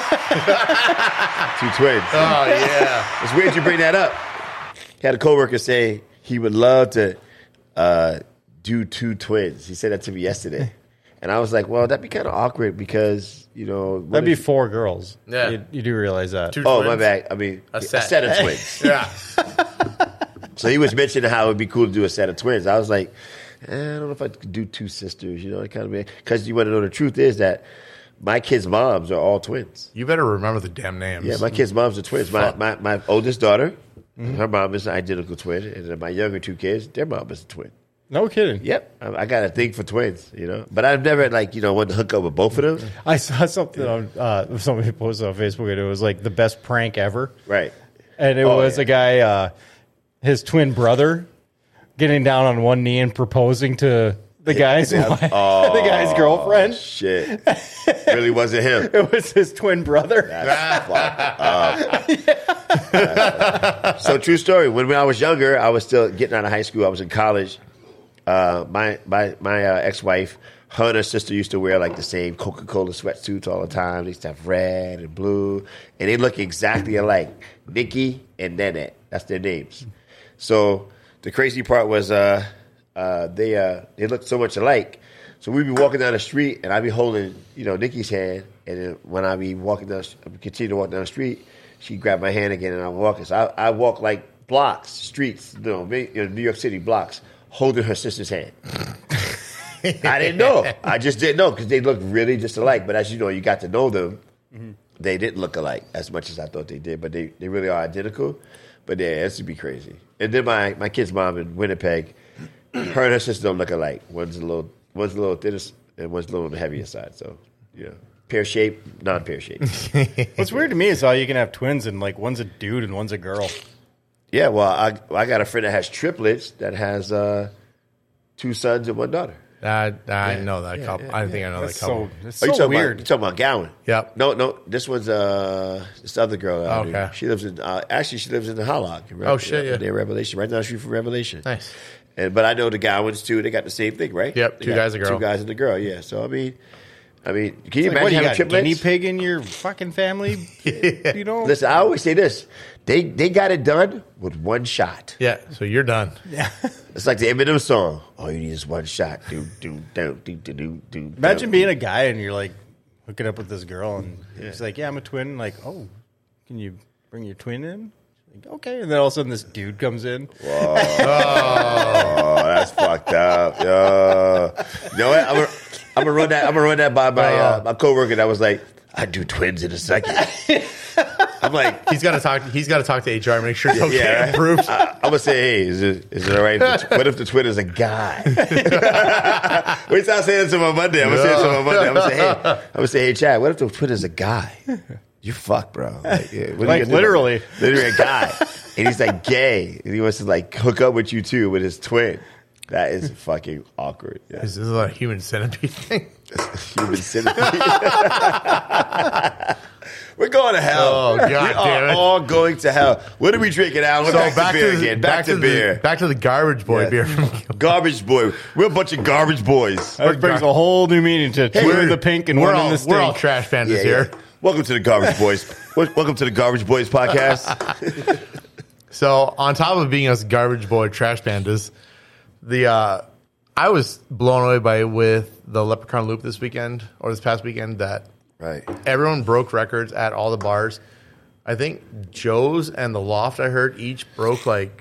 Two twins. Oh, yeah. It's weird you bring that up. Had a coworker say he would love to uh, do two twins. He said that to me yesterday. And I was like, well, that'd be kind of awkward because, you know. what That'd be if- four girls. Yeah. you, you do realize that. Two Oh, twins. my bad. I mean, A a set. set, of twins. Yeah. So he was mentioning how it would be cool to do a set of twins. I was like, eh, I don't know if I could do two sisters, you know, that kind of thing. Because you want to know the truth is that my kids' moms are all twins. You better remember the damn names. Yeah, my kids' moms are twins. My, Fuck. my my oldest daughter, her mom is an identical twin. And then my younger two kids, their mom is a twin. No kidding. Yep, I, I got a thing for twins, you know. But I've never like you know wanted to hook up with both of them. I saw something on uh, somebody posted on Facebook, and it was like the best prank ever. Right. And it Oh, was yeah. a guy, uh, his twin brother, getting down on one knee and proposing to the guy's wife, the guy's girlfriend. Shit, really wasn't him. It was his twin brother. That's fucked up. So true story. When, when I was younger, I was still getting out of high school. I was in college. Uh, my my my uh, ex-wife, her and her sister used to wear like the same Coca-Cola sweatsuits all the time. They used to have red and blue, and they look exactly alike. Nikki and Nanette. That's their names. So the crazy part was uh, uh, they uh, they looked so much alike. So we'd be walking down the street, and I'd be holding, you know, Nikki's hand, and then when I'd be walking down, continue to walk down the street, she'd grab my hand again, and I'm walking. So I, I walk like blocks, streets, you know, you know, New York City blocks, holding her sister's hand. I didn't know. I just didn't know because they looked really just alike. But as you know, you got to know them. Mm-hmm. They didn't look alike as much as I thought they did, but they, they really are identical. But yeah, this would be crazy. And then my, my kid's mom in Winnipeg, her and her sister don't look alike. One's a little one's a little thinner and one's a little on the heavier side. So, you know, pear shape, non pear shape. What's weird to me is how you can have twins and like one's a dude and one's a girl. Yeah, well, I I got a friend that has triplets that has uh, two sons and one daughter. I, I know that couple. I think I know That's that couple. so, that's Oh, you so talking weird. About, you talking about Gowan? Yep. No, no. This one's uh, this other girl. out Okay. here. She lives in. Uh, actually, she lives in the Hollock. in Re- Oh, shit, yeah. Near Revelation, right down the street from Revelation. Nice. And but I know the Gowans too. They got the same thing, right? Yep, They two got guys, a girl. Two guys and a girl. Yeah. So I mean, I mean, can you Like, what imagine do you having got? triplets? Guinea pig in your fucking family? You know? Listen, I always say this: they they got it done with one shot. Yeah, so you're done. Yeah. It's like the Eminem song. All you need is one shot. Do do do do do do do. Imagine being a guy and you're like hooking up with this girl and he's like, yeah, I'm a twin. Like, oh, can you bring your twin in? Like, okay. And then all of a sudden this dude comes in. Oh, that's fucked up. Yo. You know what? I'm gonna, I'm gonna run that. I'm gonna run that by my uh, my coworker. That was like, I do twins in a second. I'm like, He's got to talk. He's got to talk to H R and make sure it's okay. yeah, right? Approved. I, I'm gonna say, hey, is it is it all right? If the, what if the twin is a guy? Wait till I say this on my Monday. I'm gonna say this on my Monday. I'm gonna say, hey, I'm gonna say, hey, Chad, what if the twin is a guy? You fuck, bro. Like, yeah, what are Like, you gonna do? literally. literally a guy, and he's like gay, and he wants to like hook up with you too with his twin. That is fucking awkward. Yeah. Is this a human centipede thing? Human centipede. We're going to hell. Oh, God we damn are it. all going to hell. What are we drinking, Alan? So back, back to beer to the, again. Back, to, beer. The, back to the garbage boy Yeah. beer from Garbage boy. We're a bunch of garbage boys. That brings a whole new meaning to two we're- in the pink and we're one all, in the We're all stink. trash pandas Yeah, here. yeah. Welcome to the Garbage Boys. Welcome to the Garbage Boys podcast. So on top of being us garbage boy trash pandas, the uh, I was blown away by with the Leprechaun Loop this weekend or this past weekend that Right. everyone broke records at all the bars. I think Joe's and the Loft I heard each broke like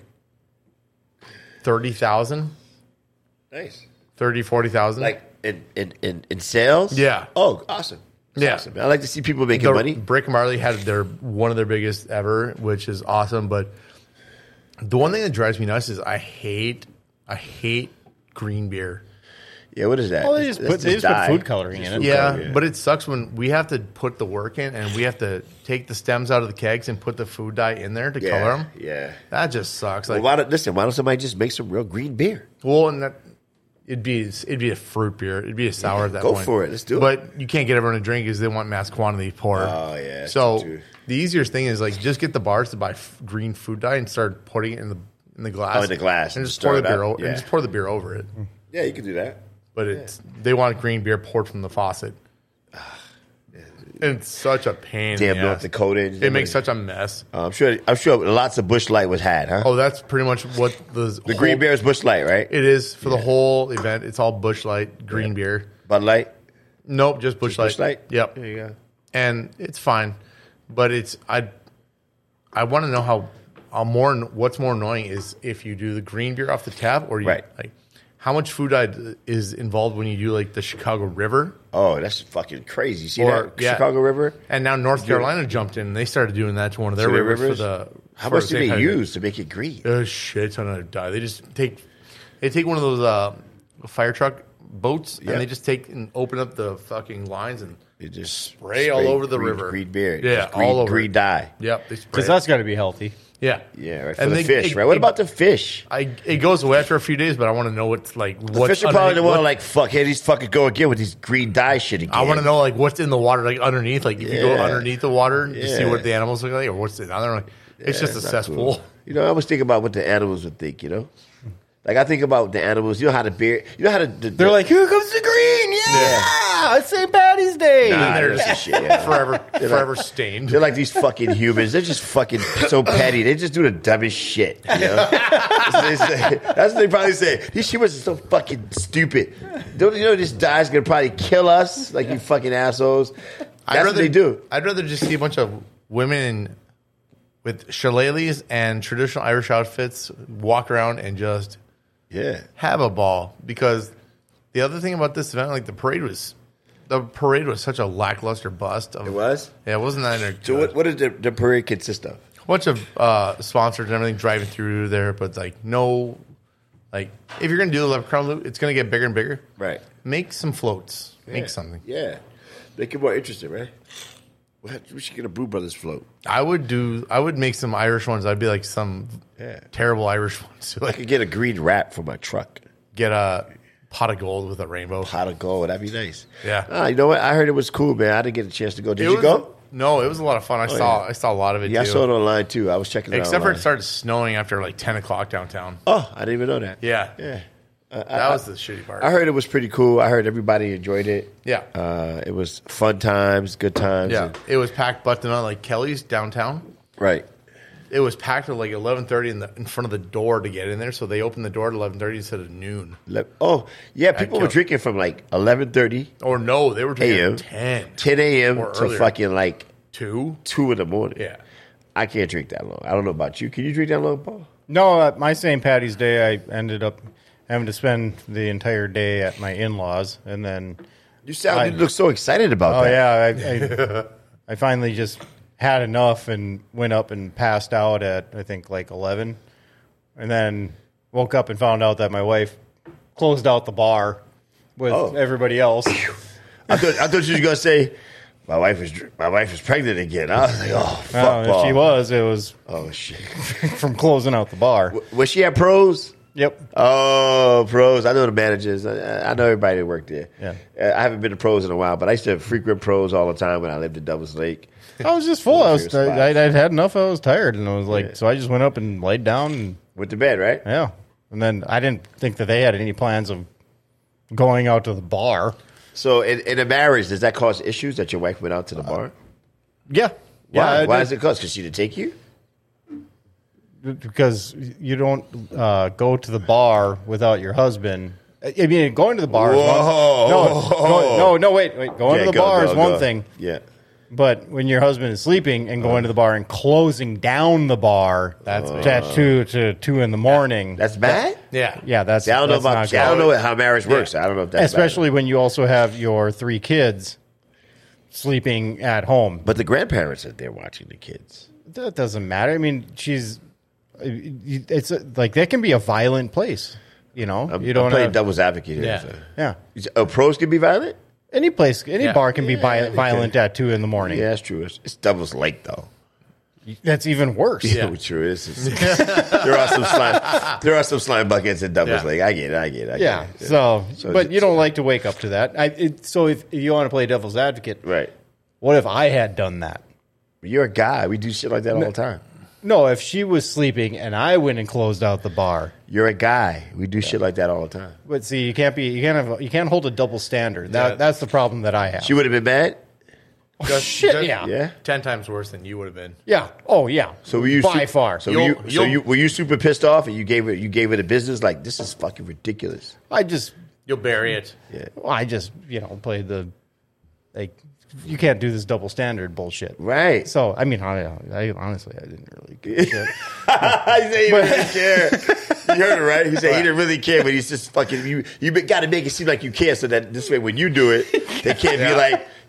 thirty thousand, Nice. thirty, forty thousand. Like in, in, in, in sales? Yeah. Oh, awesome. That's Yeah. awesome. I like to see people making the, money. Brick Marley had their one of their biggest ever, which is awesome. But the one thing that drives me nuts is I hate I hate green beer. Yeah, what is that? Well, they just That's put, they just put dye. food coloring in it. Yeah, color, yeah. but it sucks when we have to put the work in and we have to take the stems out of the kegs and put the food dye in there to Yeah, color them. yeah. That just sucks. Well, Like, why don't, listen, why don't somebody just make some real green beer? well, and that it'd be it'd be a fruit beer. It'd be a sour at that go point. for it. Let's do it. But you can't get everyone to drink because they want mass quantity pour. Oh, yeah, that's So true. the easiest thing is like just get the bars to buy f- green food dye and start putting it in the in the glass. Oh, in the glass and and just stir pour it the beer up. over Yeah. and just pour the beer over it. Yeah, you can do that. But it's they want green beer poured from the faucet. And it's such a pain. Damn in the North ass. Dakota. It makes such a mess. Uh, I'm sure. I'm sure lots of Bush Light was had, huh? Oh, that's pretty much what the the Green Beer is Bush Light, right? It is for the whole event. It's all Bush Light green beer. Bud Light. Nope, just Bush Light. Bush Light. Yep. There you go. And it's fine, but it's I. I want to know how. How more? What's more annoying is if you do the green beer off the tap, or you Right. like how much food dye is involved when you do like the Chicago River. Oh, that's fucking crazy. You see Or- that yeah. Chicago River? And now North Carolina jumped in and they started doing that to one of their To their rivers, rivers? for the How for much the do same they kind of- use to make it green? A shit ton of dye. They just take They take one of those uh, fire truck boats Yep. and they just take and open up the fucking lines and They just spray all over the green, river. Green beer. Yeah, Just green, all over. green dye. Yep, they spray. Because it. that's got to be healthy. Yeah, Yeah, right. For And the they- fish, it- right? What it- about the fish? I it goes away after a few days, but I want to know what's like The what's fish are probably the underneath- one what- like, fuck, here these fucking go again with these green dye shit again. I want to know like what's in the water, like underneath. Like if you go Yeah. underneath the water to see Yeah. what the animals look like, or what's it? I don't know. It's just a It's not cesspool. cool. You know, I always think about what the animals would think, you know? Like, I think about the animals. You know how the beer, you know how the. the They're like, here comes the green. Yeah. It's Saint Patty's Day. Nah, And they're that's just the shit, yeah. forever, forever stained. They're like these fucking humans. They're just fucking so petty. They just do the dumbest shit. You know? That's what they say. That's what they probably say. These humans are so fucking stupid. Don't you know this guy's gonna probably kill us? Like you fucking assholes. That's I'd rather, what they do. I'd rather just see a bunch of women with shillelaghs and traditional Irish outfits walk around and just Yeah. have a ball. Because the other thing about this event, like the parade was, the parade was such a lackluster bust. Of, It was? Yeah, it wasn't that. A, So what, what did the, the parade consist of? a bunch of uh, sponsors and everything driving through there, but like no, like if you're gonna do the crown loop, it's gonna get bigger and bigger. Right. Make some floats. Make Yeah. something. Yeah. Make it more interesting, right? We should get a Brew Brothers float. I would do. I would make some Irish ones. I'd be like some Yeah. terrible Irish ones. I Like could get a green wrap for my truck. get a pot of gold with a rainbow. Pot of gold. That'd be nice. Yeah. Ah, you know what? I heard it was cool, man. I didn't get a chance to go. Did It you was- go? No, it was a lot of fun. I saw. yeah. I saw a lot of it. Yeah, too. I saw it online too. I was checking it out. Except for it online. started snowing after like ten o'clock downtown. Oh, I didn't even know that. Yeah, Yeah. Uh, that I, was the shitty part. I heard it was pretty cool. I heard everybody enjoyed it. Yeah. Uh, it was fun times, good times. yeah, and- it was packed, buttoned on like Kelly's downtown. right. It was packed at like eleven thirty in the in front of the door to get in there. So they opened the door at eleven thirty instead of noon. Le- oh, yeah. People were killed- drinking from like eleven thirty, Or no, they were drinking A M, at ten, ten a.m. Or to earlier. fucking like two. two in the morning. Yeah, I can't drink that long. I don't know about you. Can you drink that long, Paul? No, uh, my Saint Patty's Day, I ended up having to spend the entire day at my in-laws, and then You sound. I- you look so excited about oh that. yeah, I, I I finally just had enough and went up and passed out at I think like eleven, and then woke up and found out that my wife closed out the bar with Oh. everybody else. I thought. I thought you was gonna say. My wife is my wife is pregnant again. I was like, oh fuck, Uh, if Paul. she was, it was Oh shit. from closing out the bar. Was she at Pros? Yep. Oh, Pros. I know the managers. I, I know everybody that worked there. Yeah. Uh, I haven't been to Pros in a while, but I used to frequent Pros all the time when I lived in Devils Lake. I was just full. I was. Favorite spot. I, I'd had enough. I was tired, and I was like, Yeah. so I just went up and laid down, and Went to bed, right? yeah, and then I didn't think that they had any plans of going out to the bar. So in, in a marriage, does that cause issues that your wife went out to the bar? Yeah. Why? Yeah, Why I does it cause? Because she didn't take you? did, because you don't uh, go to the bar without your husband. I mean, going to the bar. Is Whoa. one, no, go, no, no, wait, wait. Going Yeah, to the go, bar go, is one go. thing, Yeah. but when your husband is sleeping and going to the bar and closing down the bar, That's to at two to two in the morning. That's bad? yeah, yeah, that's. See, I don't know that's about. not See, I don't good. know how marriage works. I don't know if that's Especially bad. when you also have your three kids sleeping at home. But the grandparents are there watching the kids. That doesn't matter. I mean, she's. It's a, like that can be a violent place. You know, I'm, you don't I'm playing have, devil's advocate here. Yeah. So. yeah. You say, oh, Pros can be violent? Any place, any Yeah. bar can be Yeah, vi- they violent can. at two in the morning. Yeah, that's true. It's, it's Devil's Lake, though. That's even worse. Yeah, true. It's, it's, there are some slime. There are some slime buckets in Devil's Yeah. Lake. I get it. I get it. I Yeah. get it. So, So but it's- you don't like to wake up to that. I, it, so if, if you want to play devil's advocate, right. what if I had done that? You're a guy. We do shit like that all the time. No, if she was sleeping and I went and closed out the bar. You're a guy. We do shit like that all the time. But see, you can't be, you can't have, you can't hold a double standard. That, Yeah. That's the problem that I have. She would have been mad. Just- shit, just yeah. Yeah. ten times worse than you would have been. Yeah. Oh, yeah. So were you by su- far? So were you, You'll- so you'll- you were you super pissed off and you gave it you gave it a business like this is fucking ridiculous. I just, You'll bury it. Yeah. I just, you know, played the like. You can't do this double standard bullshit. Right. So I mean, I, I honestly, I didn't really give a shit. he said he didn't really care. You heard it right. He said he didn't really care, but he's just fucking you. You got to make it seem like you care, so that this way when you do it, they can't be like,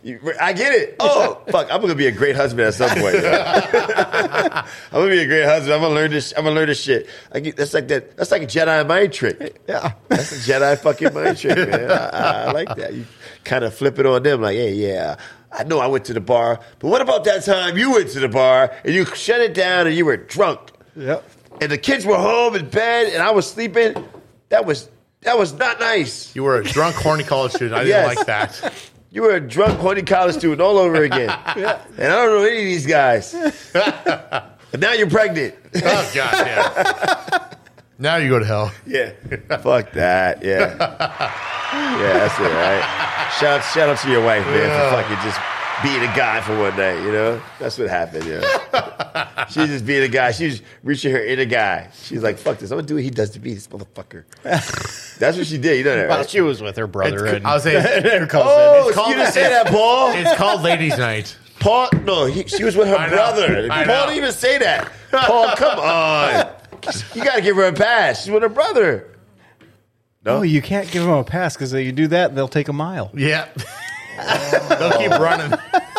I get it. Oh, fuck! I'm gonna be a great husband at some point. I'm gonna be a great husband. I'm gonna learn this. I'm gonna learn this shit. I get, that's like that. That's like a Jedi mind trick. Yeah. That's a Jedi fucking mind trick, man. I, I, I like that. You kind of flip it on them, like, hey, yeah. I know I went to the bar, but what about that time you went to the bar and you shut it down and you were drunk? Yep. And the kids were home in bed and I was sleeping. That was that was not nice. You were a drunk, horny college student. I didn't Yes. like that. You were a drunk, horny college student all over again. Yeah. And I don't know any of these guys. And now you're pregnant. Oh, God, yeah. Now you go to hell. Yeah. Fuck that. Yeah. Yeah, that's it, right? Shout, shout out to your wife, man, Yeah. for fucking just being a guy for one night, you know? That's what happened, yeah. She's just being a guy. She's reaching her inner guy. She's like, fuck this. I'm going to do what he does to me, this motherfucker. That's what she did. You know that, Well, right? she was with her brother It's- and I was saying- her cousin. Oh, called- you didn't say that, Paul. It's called Ladies' Night. Paul, no, he, she was with her I know. brother. I Paul know. didn't even say that. Paul, come on. You got to give her a pass. She's with her brother. No, you can't give them a pass because if you do that, they'll take a mile. Yeah. They'll keep running.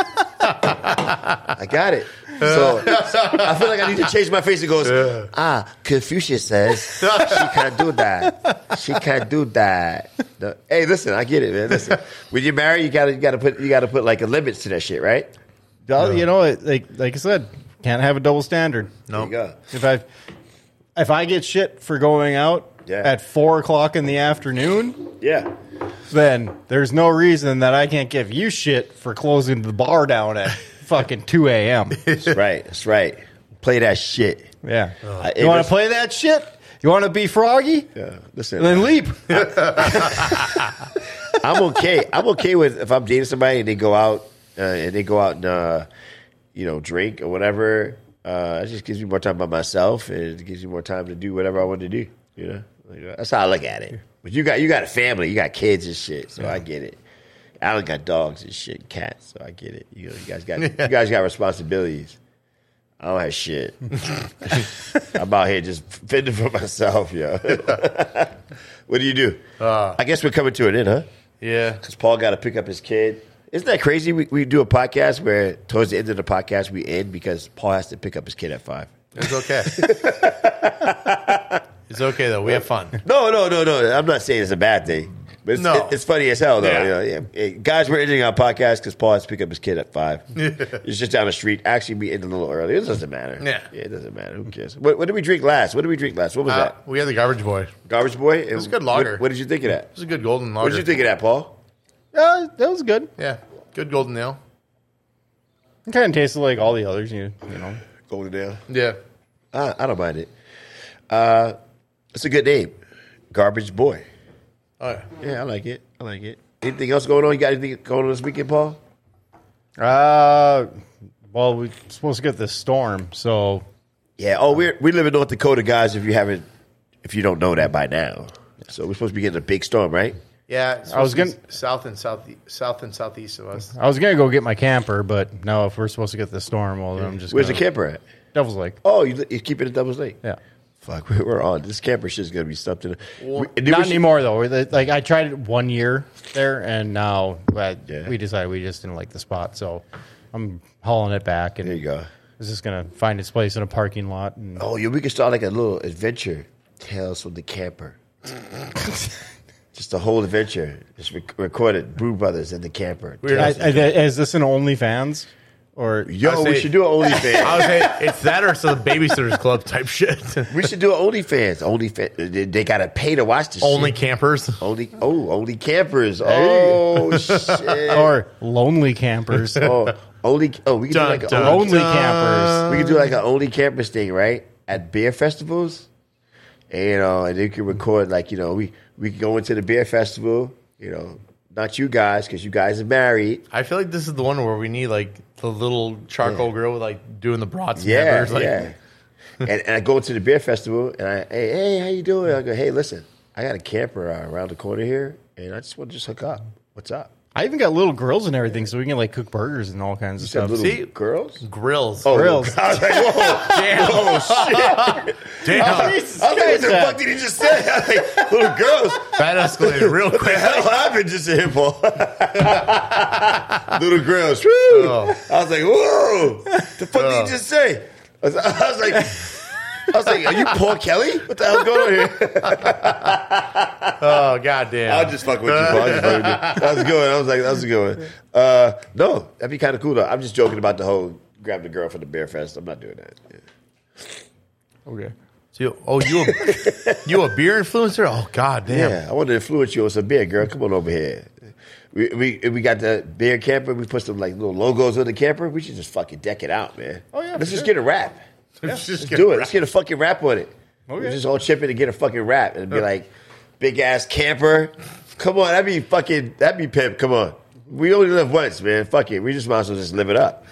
I got it. So I feel like I need to change my face. It goes, ah, Confucius says she can't do that. She can't do that. No. Hey, listen, I get it, man. Listen, when you're married, you gotta you gotta put you gotta put like a limits to that shit, right? No, You know, it- like like I said, can't have a double standard. There you go. If I if I get shit for going out Yeah. at four o'clock in the afternoon, Yeah. then there's no reason that I can't give you shit for closing the bar down at fucking two a.m. That's right. That's right. Play that shit. Yeah. Uh, You want it to play that shit? You want to be froggy? Yeah. Listen. Then leap. I'm okay. I'm okay with if I'm dating somebody and they go out uh, and they go out and uh, you know drink or whatever. Uh, it just gives me more time by myself, and it gives me more time to do whatever I want to do. You know, like, that's how I look at it. But you got you got a family, you got kids and shit, so I get it. Alan got dogs and shit, and cats, so I get it. You know, you guys got you guys got responsibilities. I don't have shit. I'm out here just fending for myself, yo. What do you do? Uh, I guess we're coming to an end, huh? Yeah. Because Paul got to pick up his kid. Isn't that crazy? We, we do a podcast where towards the end of the podcast we end because Paul has to pick up his kid at five. It's okay. It's okay, though. We have fun. No, no, no, no. I'm not saying it's a bad thing. But it's, No. it- it's funny as hell, though. Yeah. You know, yeah. Hey, guys, we're ending our podcast because Paul has to pick up his kid at five. It's just down the street. Actually, we ended a little early. It doesn't matter. Yeah. It doesn't matter. Who cares? What, what did we drink last? What did we drink last? What was Uh, that? we had the Garbage Boy. It Garbage Boy? It was a good lager. What, what did you think of that? was a good golden lager. What did you think of that, Paul? Uh, that was good. Yeah. Good golden ale. It kind of tasted like all the others, you, you know. Golden Ale. Yeah. I, I don't mind it. Uh, it's a good name. Garbage Boy. Oh, yeah. Yeah, I like it. I like it. Anything else going on? You got anything going on this weekend, Paul? Uh, well, we're supposed to get this storm, so Yeah. Oh, we're we live in North Dakota, guys. If you haven't, if you don't know that by now, so we're supposed to be getting a big storm, right? Yeah. it's I was supposed to gonna- be south and south, south and southeast of us. I was gonna go get my camper, but no, if we're supposed to get this storm, well, then I'm just Where's the gonna, camper at? Devil's Lake. Oh, you you keep it at Devil's Lake. Yeah. Fuck, we're, we're on. This camper shit's gonna be something. We- and then Not we should- anymore though. We're the- Like I tried it one year there, and now uh, Yeah. we decided we just didn't like the spot, so I'm hauling it back, and There you go. it's just gonna find its place in a parking lot. And Oh, yeah, we could start like a little adventure. Tales from the camper. Just a whole adventure. Just rec- recorded. Brew Brothers in the camper. Weird. I, I, is this an OnlyFans or Yo, I we say- should do an I OnlyFans. would say it's that or some babysitters club type shit. We should do an OnlyFans. OnlyFans. They, they gotta pay to watch this. Only shit. campers. Only. Oh, only campers. Oh shit. or lonely campers? Oh, only. Oh, we can do Dun, like a dun, only, Lonely dun. campers. we can do like an only campers thing, right? At beer festivals, and, you know, and they can record like you know we we can go into the beer festival. You know, not you guys because you guys are married. I feel like this is the one where we need like the little charcoal girl with like doing the brats. and Yeah, peppers, like, yeah. and, and I go to the beer festival, and I, hey, hey, how you doing? I go, hey, listen, I got a camper uh, around the corner here, and I just want to just hook up. What's up? I even got little grills and everything, so we can like cook burgers and all kinds of You said stuff. little See? girls? Grills. Oh, Grills. I was like, whoa. Damn. Oh, shit. Damn. I was like, what the fuck did he just say? I was like, little girls. That escalated real What the quick. hell happened just to him, Paul? Little girls. Woo. Oh. I was like, whoa. The fuck did Oh. he just say? I was, I was like, I was like, are you Paul Kelly? What the hell's going on here? Oh, goddamn. I'll just fuck with you, Paul. I'll just fuck with you. That was good. I was like, that was a good one. Uh, no, that'd be kind of cool, though. I'm just joking about the whole grab the girl for the beer fest. I'm not doing that. Yeah. Okay. So you, oh, you a, you a beer influencer? Oh, goddamn. Yeah, I want to influence you on some beer, girl. Come on over here. We we we got the beer camper. We put some like little logos on the camper. We should just fucking deck it out, man. Oh, yeah, let's for just sure. get a wrap. Let's just Let's get do it. right. Let's get a fucking wrap on it. Okay. We'll just all chip in and get a fucking wrap and be like, big ass camper. Come on, that'd be fucking that'd be pimp. Come on, we only live once, man. Fuck it. We just might as well just live it up.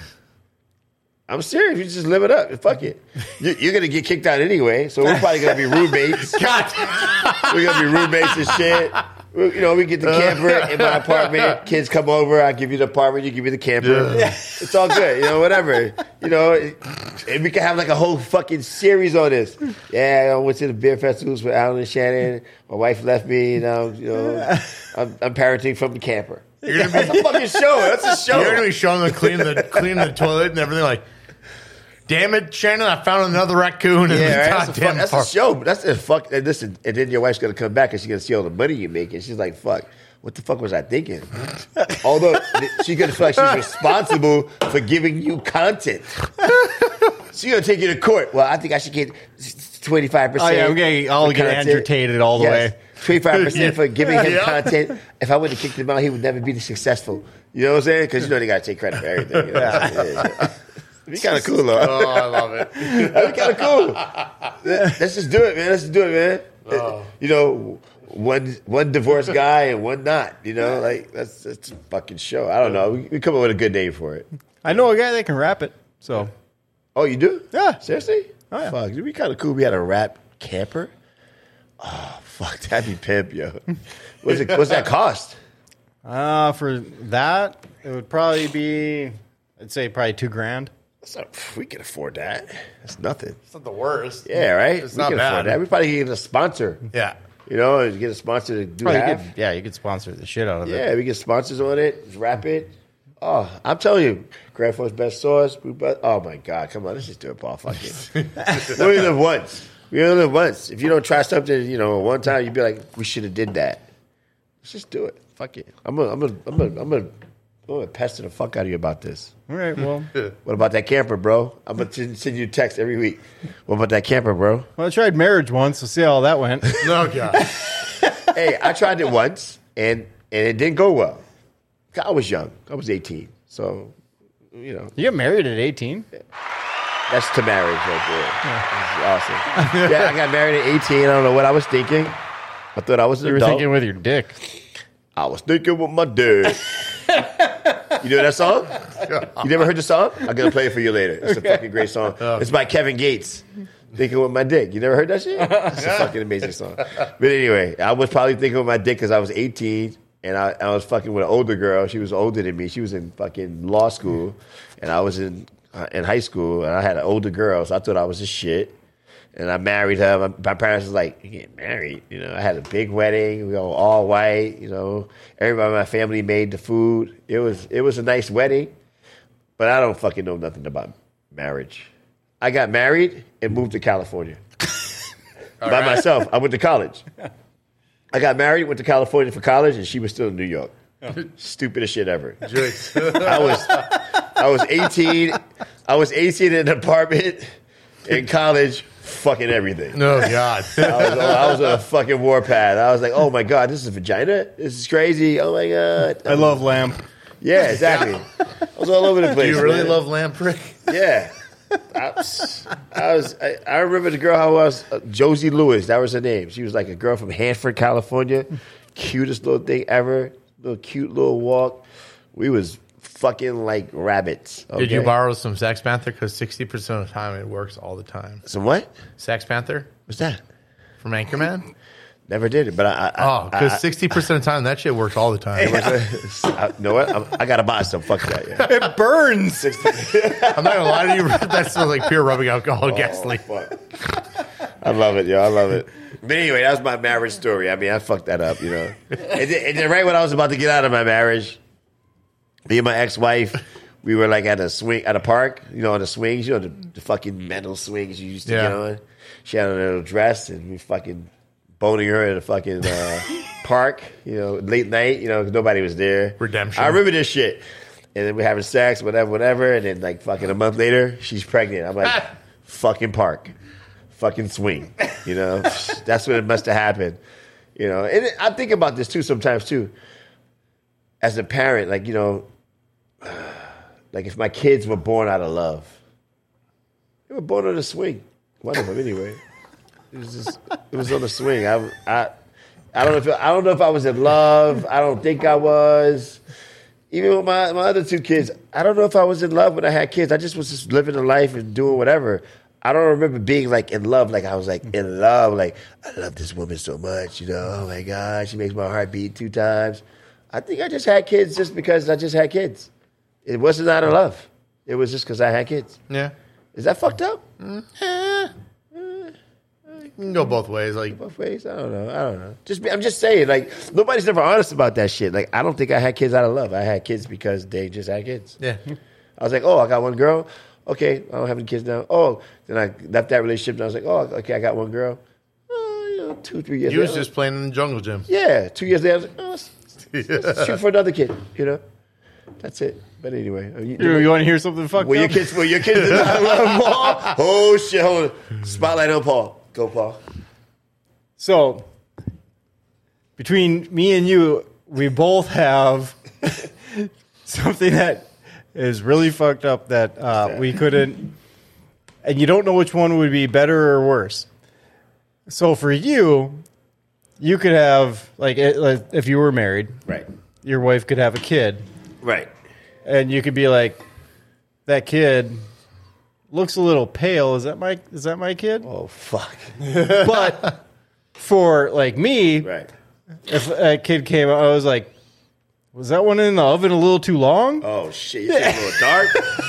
I'm serious. You just live it up. Fuck it. You, you're gonna get kicked out anyway, so we're probably gonna be roommates. God. We're gonna be roommates and shit. We- You know, we get the camper in my apartment. Kids come over. I give you the apartment. You give me the camper. It's all good. You know, whatever. You know, and we can have like a whole fucking series on this. Yeah, I went to the beer festivals with Alan and Shannon. My wife left me. And um, you know, I'm, I'm parenting from the camper. You're gonna That's be, a fucking show. That's a show. you're gonna be showing them clean the clean the toilet and everything. Like, damn it, Shannon! I found another raccoon in Yeah, the right? That's, a, fuck, goddamn that's a park. show. That's a fuck. And listen, and then your wife's gonna come back and she's gonna see all the money you make, and she's like, "Fuck, what the fuck was I thinking?" Although she's gonna feel like she's responsible for giving you content. She's gonna take you to court. Well, I think I should get twenty five Oh percent. yeah, okay, I'll get agitated all the way. Twenty-five percent for giving him Yeah. content. If I would have kicked him out, he would never be successful. You know what I'm saying? Because you know they gotta take credit for everything. You know what I'm saying? Yeah. It'd be kind of cool, though. Oh, I love it. That'd be kind of cool. Let's just do it, man. Let's just do it, man. Oh. You know, one one divorced guy and one not. You know, like that's that's a fucking show. I don't know. We, we come up with a good name for it. I know a guy that can rap it. So Oh, you do? Yeah. Seriously? Oh, yeah. Fuck, it'd be kind of cool. We had a rap camper. Oh, fuck, that'd be pimp, yo. What's it? What's that cost? uh, for that, it would probably be, I'd say probably two grand. That's not, we can afford that. That's nothing. It's not the worst. Yeah, right. It's we not can bad. afford that. We probably get a sponsor. Yeah. You know, and get a sponsor to do Probably half. could, yeah, you could sponsor the shit out of it. Yeah, we get sponsors on it. Just wrap it. Oh, I'm telling you, Grand Forks Best Sauce. We, but oh my God, come on, let's just do it, Paul. Fuck it. We only live once. We only live once. If you don't try something, you know, one time, you'd be like, we should have did that. Let's just do it. Fuck it. I'm gonna, I'm gonna, I'm gonna, I'm gonna, I'm gonna pester the fuck out of you about this. All right, well, What about that camper, bro? I'm gonna send send you a text every week. What about that camper, bro? well, I tried marriage once. We'll see how that went. No, God. Hey, I tried it once, and and it didn't go well. I was young. I was eighteen, so you know. You get married at eighteen? That's to marriage right there. That's awesome. Yeah, I got married at eighteen. I don't know what I was thinking. I thought I was an You were adult. thinking with your dick. I was thinking with my dick. You know that song? You never heard the song? I'm going to play it for you later. It's a fucking great song. It's by Kevin Gates. Thinking with my dick. You never heard that shit? It's a fucking amazing song. But anyway, I was probably thinking with my dick because I was eighteen. And I, I was fucking with an older girl. She was older than me. She was in fucking law school. And I was in uh, in high school. And I had an older girl. So I thought I was a shit. And I married her. My, my parents was like, you get married. You know, I had a big wedding. We were all white. You know, everybody in my family made the food. It was it was a nice wedding. But I don't fucking know nothing about marriage. I got married and moved to California. By right. myself. I went to college. I got married, went to California for college, and she was still in New York. Stupidest shit ever. I was I was eighteen. I was eighteen in an apartment in college, fucking everything. No, God. I was, I was on a fucking warpath. I was like, oh my God, this is a vagina? This is crazy. Oh my God. I love lamp. Yeah, exactly. I was all over the Do place. you really man. love lamprey? Yeah. I, I was. I, I remember the girl. I was uh, Josie Lewis. That was her name. She was like a girl from Hanford, California. Cutest little thing ever. Little cute little walk. We was fucking like rabbits. Did you okay? borrow some Sex Panther? Because sixty percent of the time it works all the time. some what? Sex Panther What's that? from Anchorman? Never did it, but I. I Oh, because sixty percent of the time, that shit works all the time. I, you know what? I'm, I got to buy some. Fuck that. Yeah. It burns. I'm not going to lie to you. That smells like pure rubbing alcohol Oh, gasoline. fuck. I love it, yo. I love it. But anyway, that was my marriage story. I mean, I fucked that up, you know. and, then, and then right when I was about to get out of my marriage, me and my ex-wife, we were like at a swing at a park, you know, on the swings, you know, the, the fucking metal swings you used to Yeah. get on. She had a little dress, and we fucking boning her at a fucking uh, park, you know, late night, you know, 'cause nobody was there. Redemption. I remember this shit. And then we're having sex, whatever, whatever, and then like fucking a month later, she's pregnant. I'm like, fucking park. Fucking swing, you know. That's what it must have happened, you know. And I think about this too sometimes too. As a parent, like you know, like if my kids were born out of love, they were born on a swing. One of them, anyway. It was just, it was on a swing. I, I, I don't know if I don't know if I was in love. I don't think I was. Even with my my other two kids, I don't know if I was in love when I had kids. I just was just living a life and doing whatever. I don't remember being like in love, like I was like in love, like I love this woman so much, you know. Oh my God, she makes my heart beat two times. I think I just had kids just because I just had kids. It wasn't out of love. It was just because I had kids. Yeah. Is that fucked up? Eh. You can go both ways. Like, Both ways? I don't know. I don't know. Just be, I'm just saying, like nobody's ever honest about that shit. Like I don't think I had kids out of love. I had kids because they just had kids. yeah. I was like, oh, I got one girl. Okay, I don't have any kids now. Oh, then I left that relationship and I was like, oh, okay, I got one girl. Oh, you know, two, three years He was later. just playing in the jungle gym. Yeah, two years later, I was like, oh, let's, let's shoot for another kid, you know? That's it. But anyway. You, You, you want to hear something fucked were your up? kids, were your kids did not love Paul? Oh, shit, hold on. Spotlight on Paul. Go, Paul. So, between me and you, we both have something that is really fucked up that uh, we couldn't, and you don't know which one would be better or worse. So for you, you could have, like, it, like if you were married, Right. your wife could have a kid, Right. and you could be like, that kid looks a little pale. Is that my is that my kid? Oh, fuck. But for like me, Right. if a kid came out, I was like, was that one in the oven a little too long? Oh, shit. You think a little dark?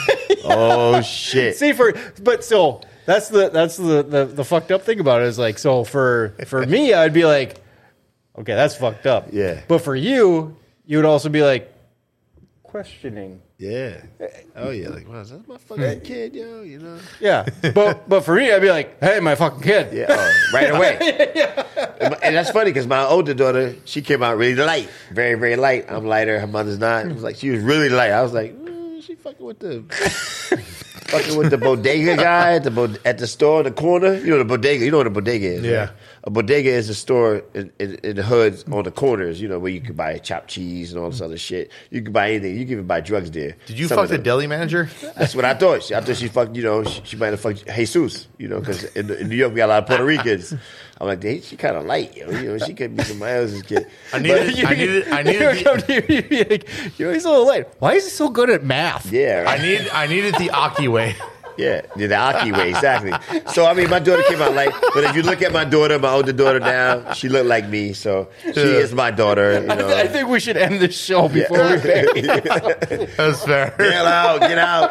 Oh, shit. See, for but so that's the that's the, the the fucked up thing about it is like, so for for me, I'd be like, okay, that's fucked up. Yeah. But for you, you would also be like questioning. Yeah. Oh, yeah. Like, wow, is that my fucking kid, yo? You know? Yeah. But but for me, I'd be like, hey, my fucking kid. Yeah, oh, right away. and, my- and that's funny because my older daughter, she came out really light, very, very light. I'm lighter. Her mother's not. It was like she was really light. I was like, mm, she fucking with the fucking with the bodega guy at the bod- at the store in the corner. You know the bodega. You know what a bodega is? Yeah. Right? A bodega is a store in, in, in the hoods on the corners. You know where you can buy chopped cheese and all this other shit. You can buy anything. You can even buy drugs there. Did you Some fuck of the them. deli manager? That's what I thought. She, I thought she fucked, you know, she, she might have fucked Jesus, you know, because in, in New York we got a lot of Puerto Ricans. I'm like, hey, she kind of light, yo. You know, she could be somebody else's kid. I needed. I needed. I You needed. would come The, to you, you'd be like, you know, he's a little late. Why is he so good at math? Yeah, I right? need. I needed the Aki way. yeah, yeah, the Aki way, exactly. So, I mean, my daughter came out light, but if you look at my daughter, my older daughter now, she looked like me, so she is my daughter, you know. I think we should end this show before we bury it. That's fair. Get out, get out.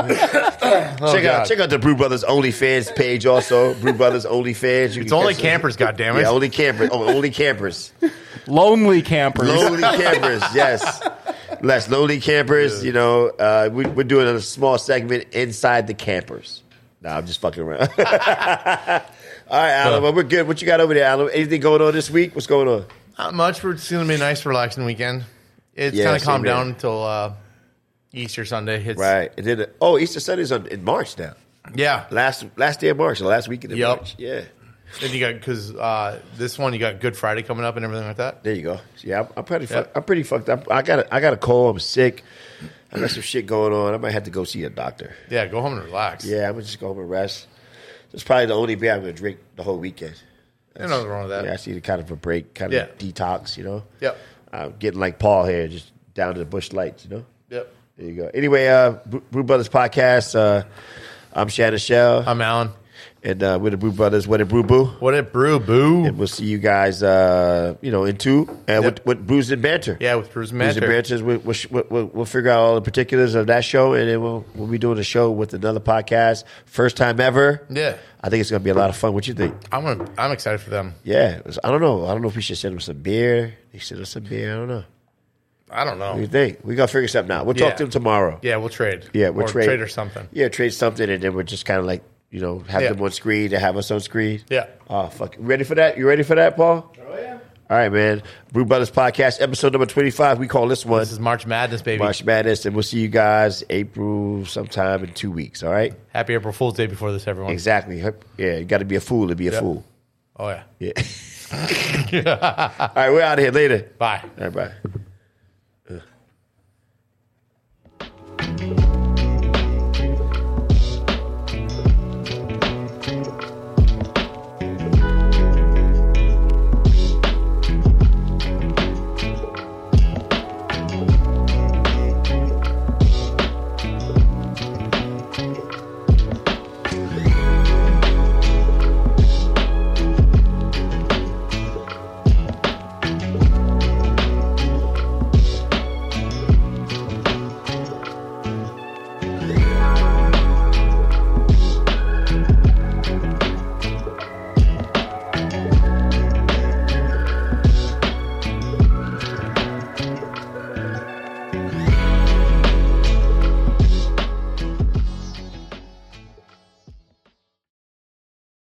check God. out check out the Brew Brothers OnlyFans page also. Brew Brothers OnlyFans. You It's can only catch- campers. Goddammit. Yeah, only campers. Oh, only campers. Lonely campers. Lonely campers, yes. Less lonely campers, you know. Uh, we, we're doing a small segment inside the campers. Nah, I'm just fucking around. All right, Alan, well, we're good. What you got over there, Alan? Anything going on this week? What's going on? Not much. We're It's going to be a nice, relaxing weekend. It's Yeah, kind of same calmed here. down until uh, Easter Sunday hits. Right. And then, oh, Easter Sunday's on, in March now. Yeah. Last last day of March, the last weekend of Yep. March. Yeah. Then you got because uh, this one you got Good Friday coming up and everything like that. There you go. Yeah, I'm, I'm pretty. Yep. Fuck, I'm pretty fucked up. I got. A, I got a cold. I'm sick. I got some shit going on. I might have to go see a doctor. Yeah, go home and relax. Yeah, I'm gonna just go home and rest. It's probably the only beer I'm gonna drink the whole weekend. There's nothing wrong with that. Yeah, I see the kind of a break, kind of Yeah. detox. You know. Yep. I'm getting like Paul here, just down to the bush lights. You know. Yep. There you go. Anyway, uh, Brew Brew Brothers podcast. Uh, I'm Shannon Shell. I'm Alan. And uh, we're the Brew Brothers. What a Brew Boo. What it brew, boo. And we'll see you guys, uh, you know, in two. And Yep. with, with Brews and Banter. Yeah, with Brews and Brews and Banter. Banters. We'll, we'll, we'll, we'll figure out all the particulars of that show. And then we'll, we'll be doing a show with another podcast. First time ever. Yeah. I think it's going to be a lot of fun. What you think? I'm gonna, I'm excited for them. Yeah. it was- I don't know. I don't know if we should send them some beer. They send us some beer. I don't know. I don't know. What do you think? We got to figure something out. We'll Yeah. talk to them tomorrow. Yeah, we'll trade. Yeah, we'll or trade. trade or something. Yeah, trade something, and then we're just kind of like, you know, have Yeah. them on screen and have us on screen. Yeah. Oh, fuck. You ready for that? You ready for that, Paul? Oh yeah. All right, man. Brew Brothers Podcast, episode number twenty-five. We call this one This is March Madness, baby. March Madness, and we'll see you guys April sometime in two weeks, all right? Happy April Fool's Day before this, everyone. Exactly. Yeah, you got to be a fool to be a Yep. fool. Oh yeah. Yeah. All right, we're out of here later. Bye. All right, bye.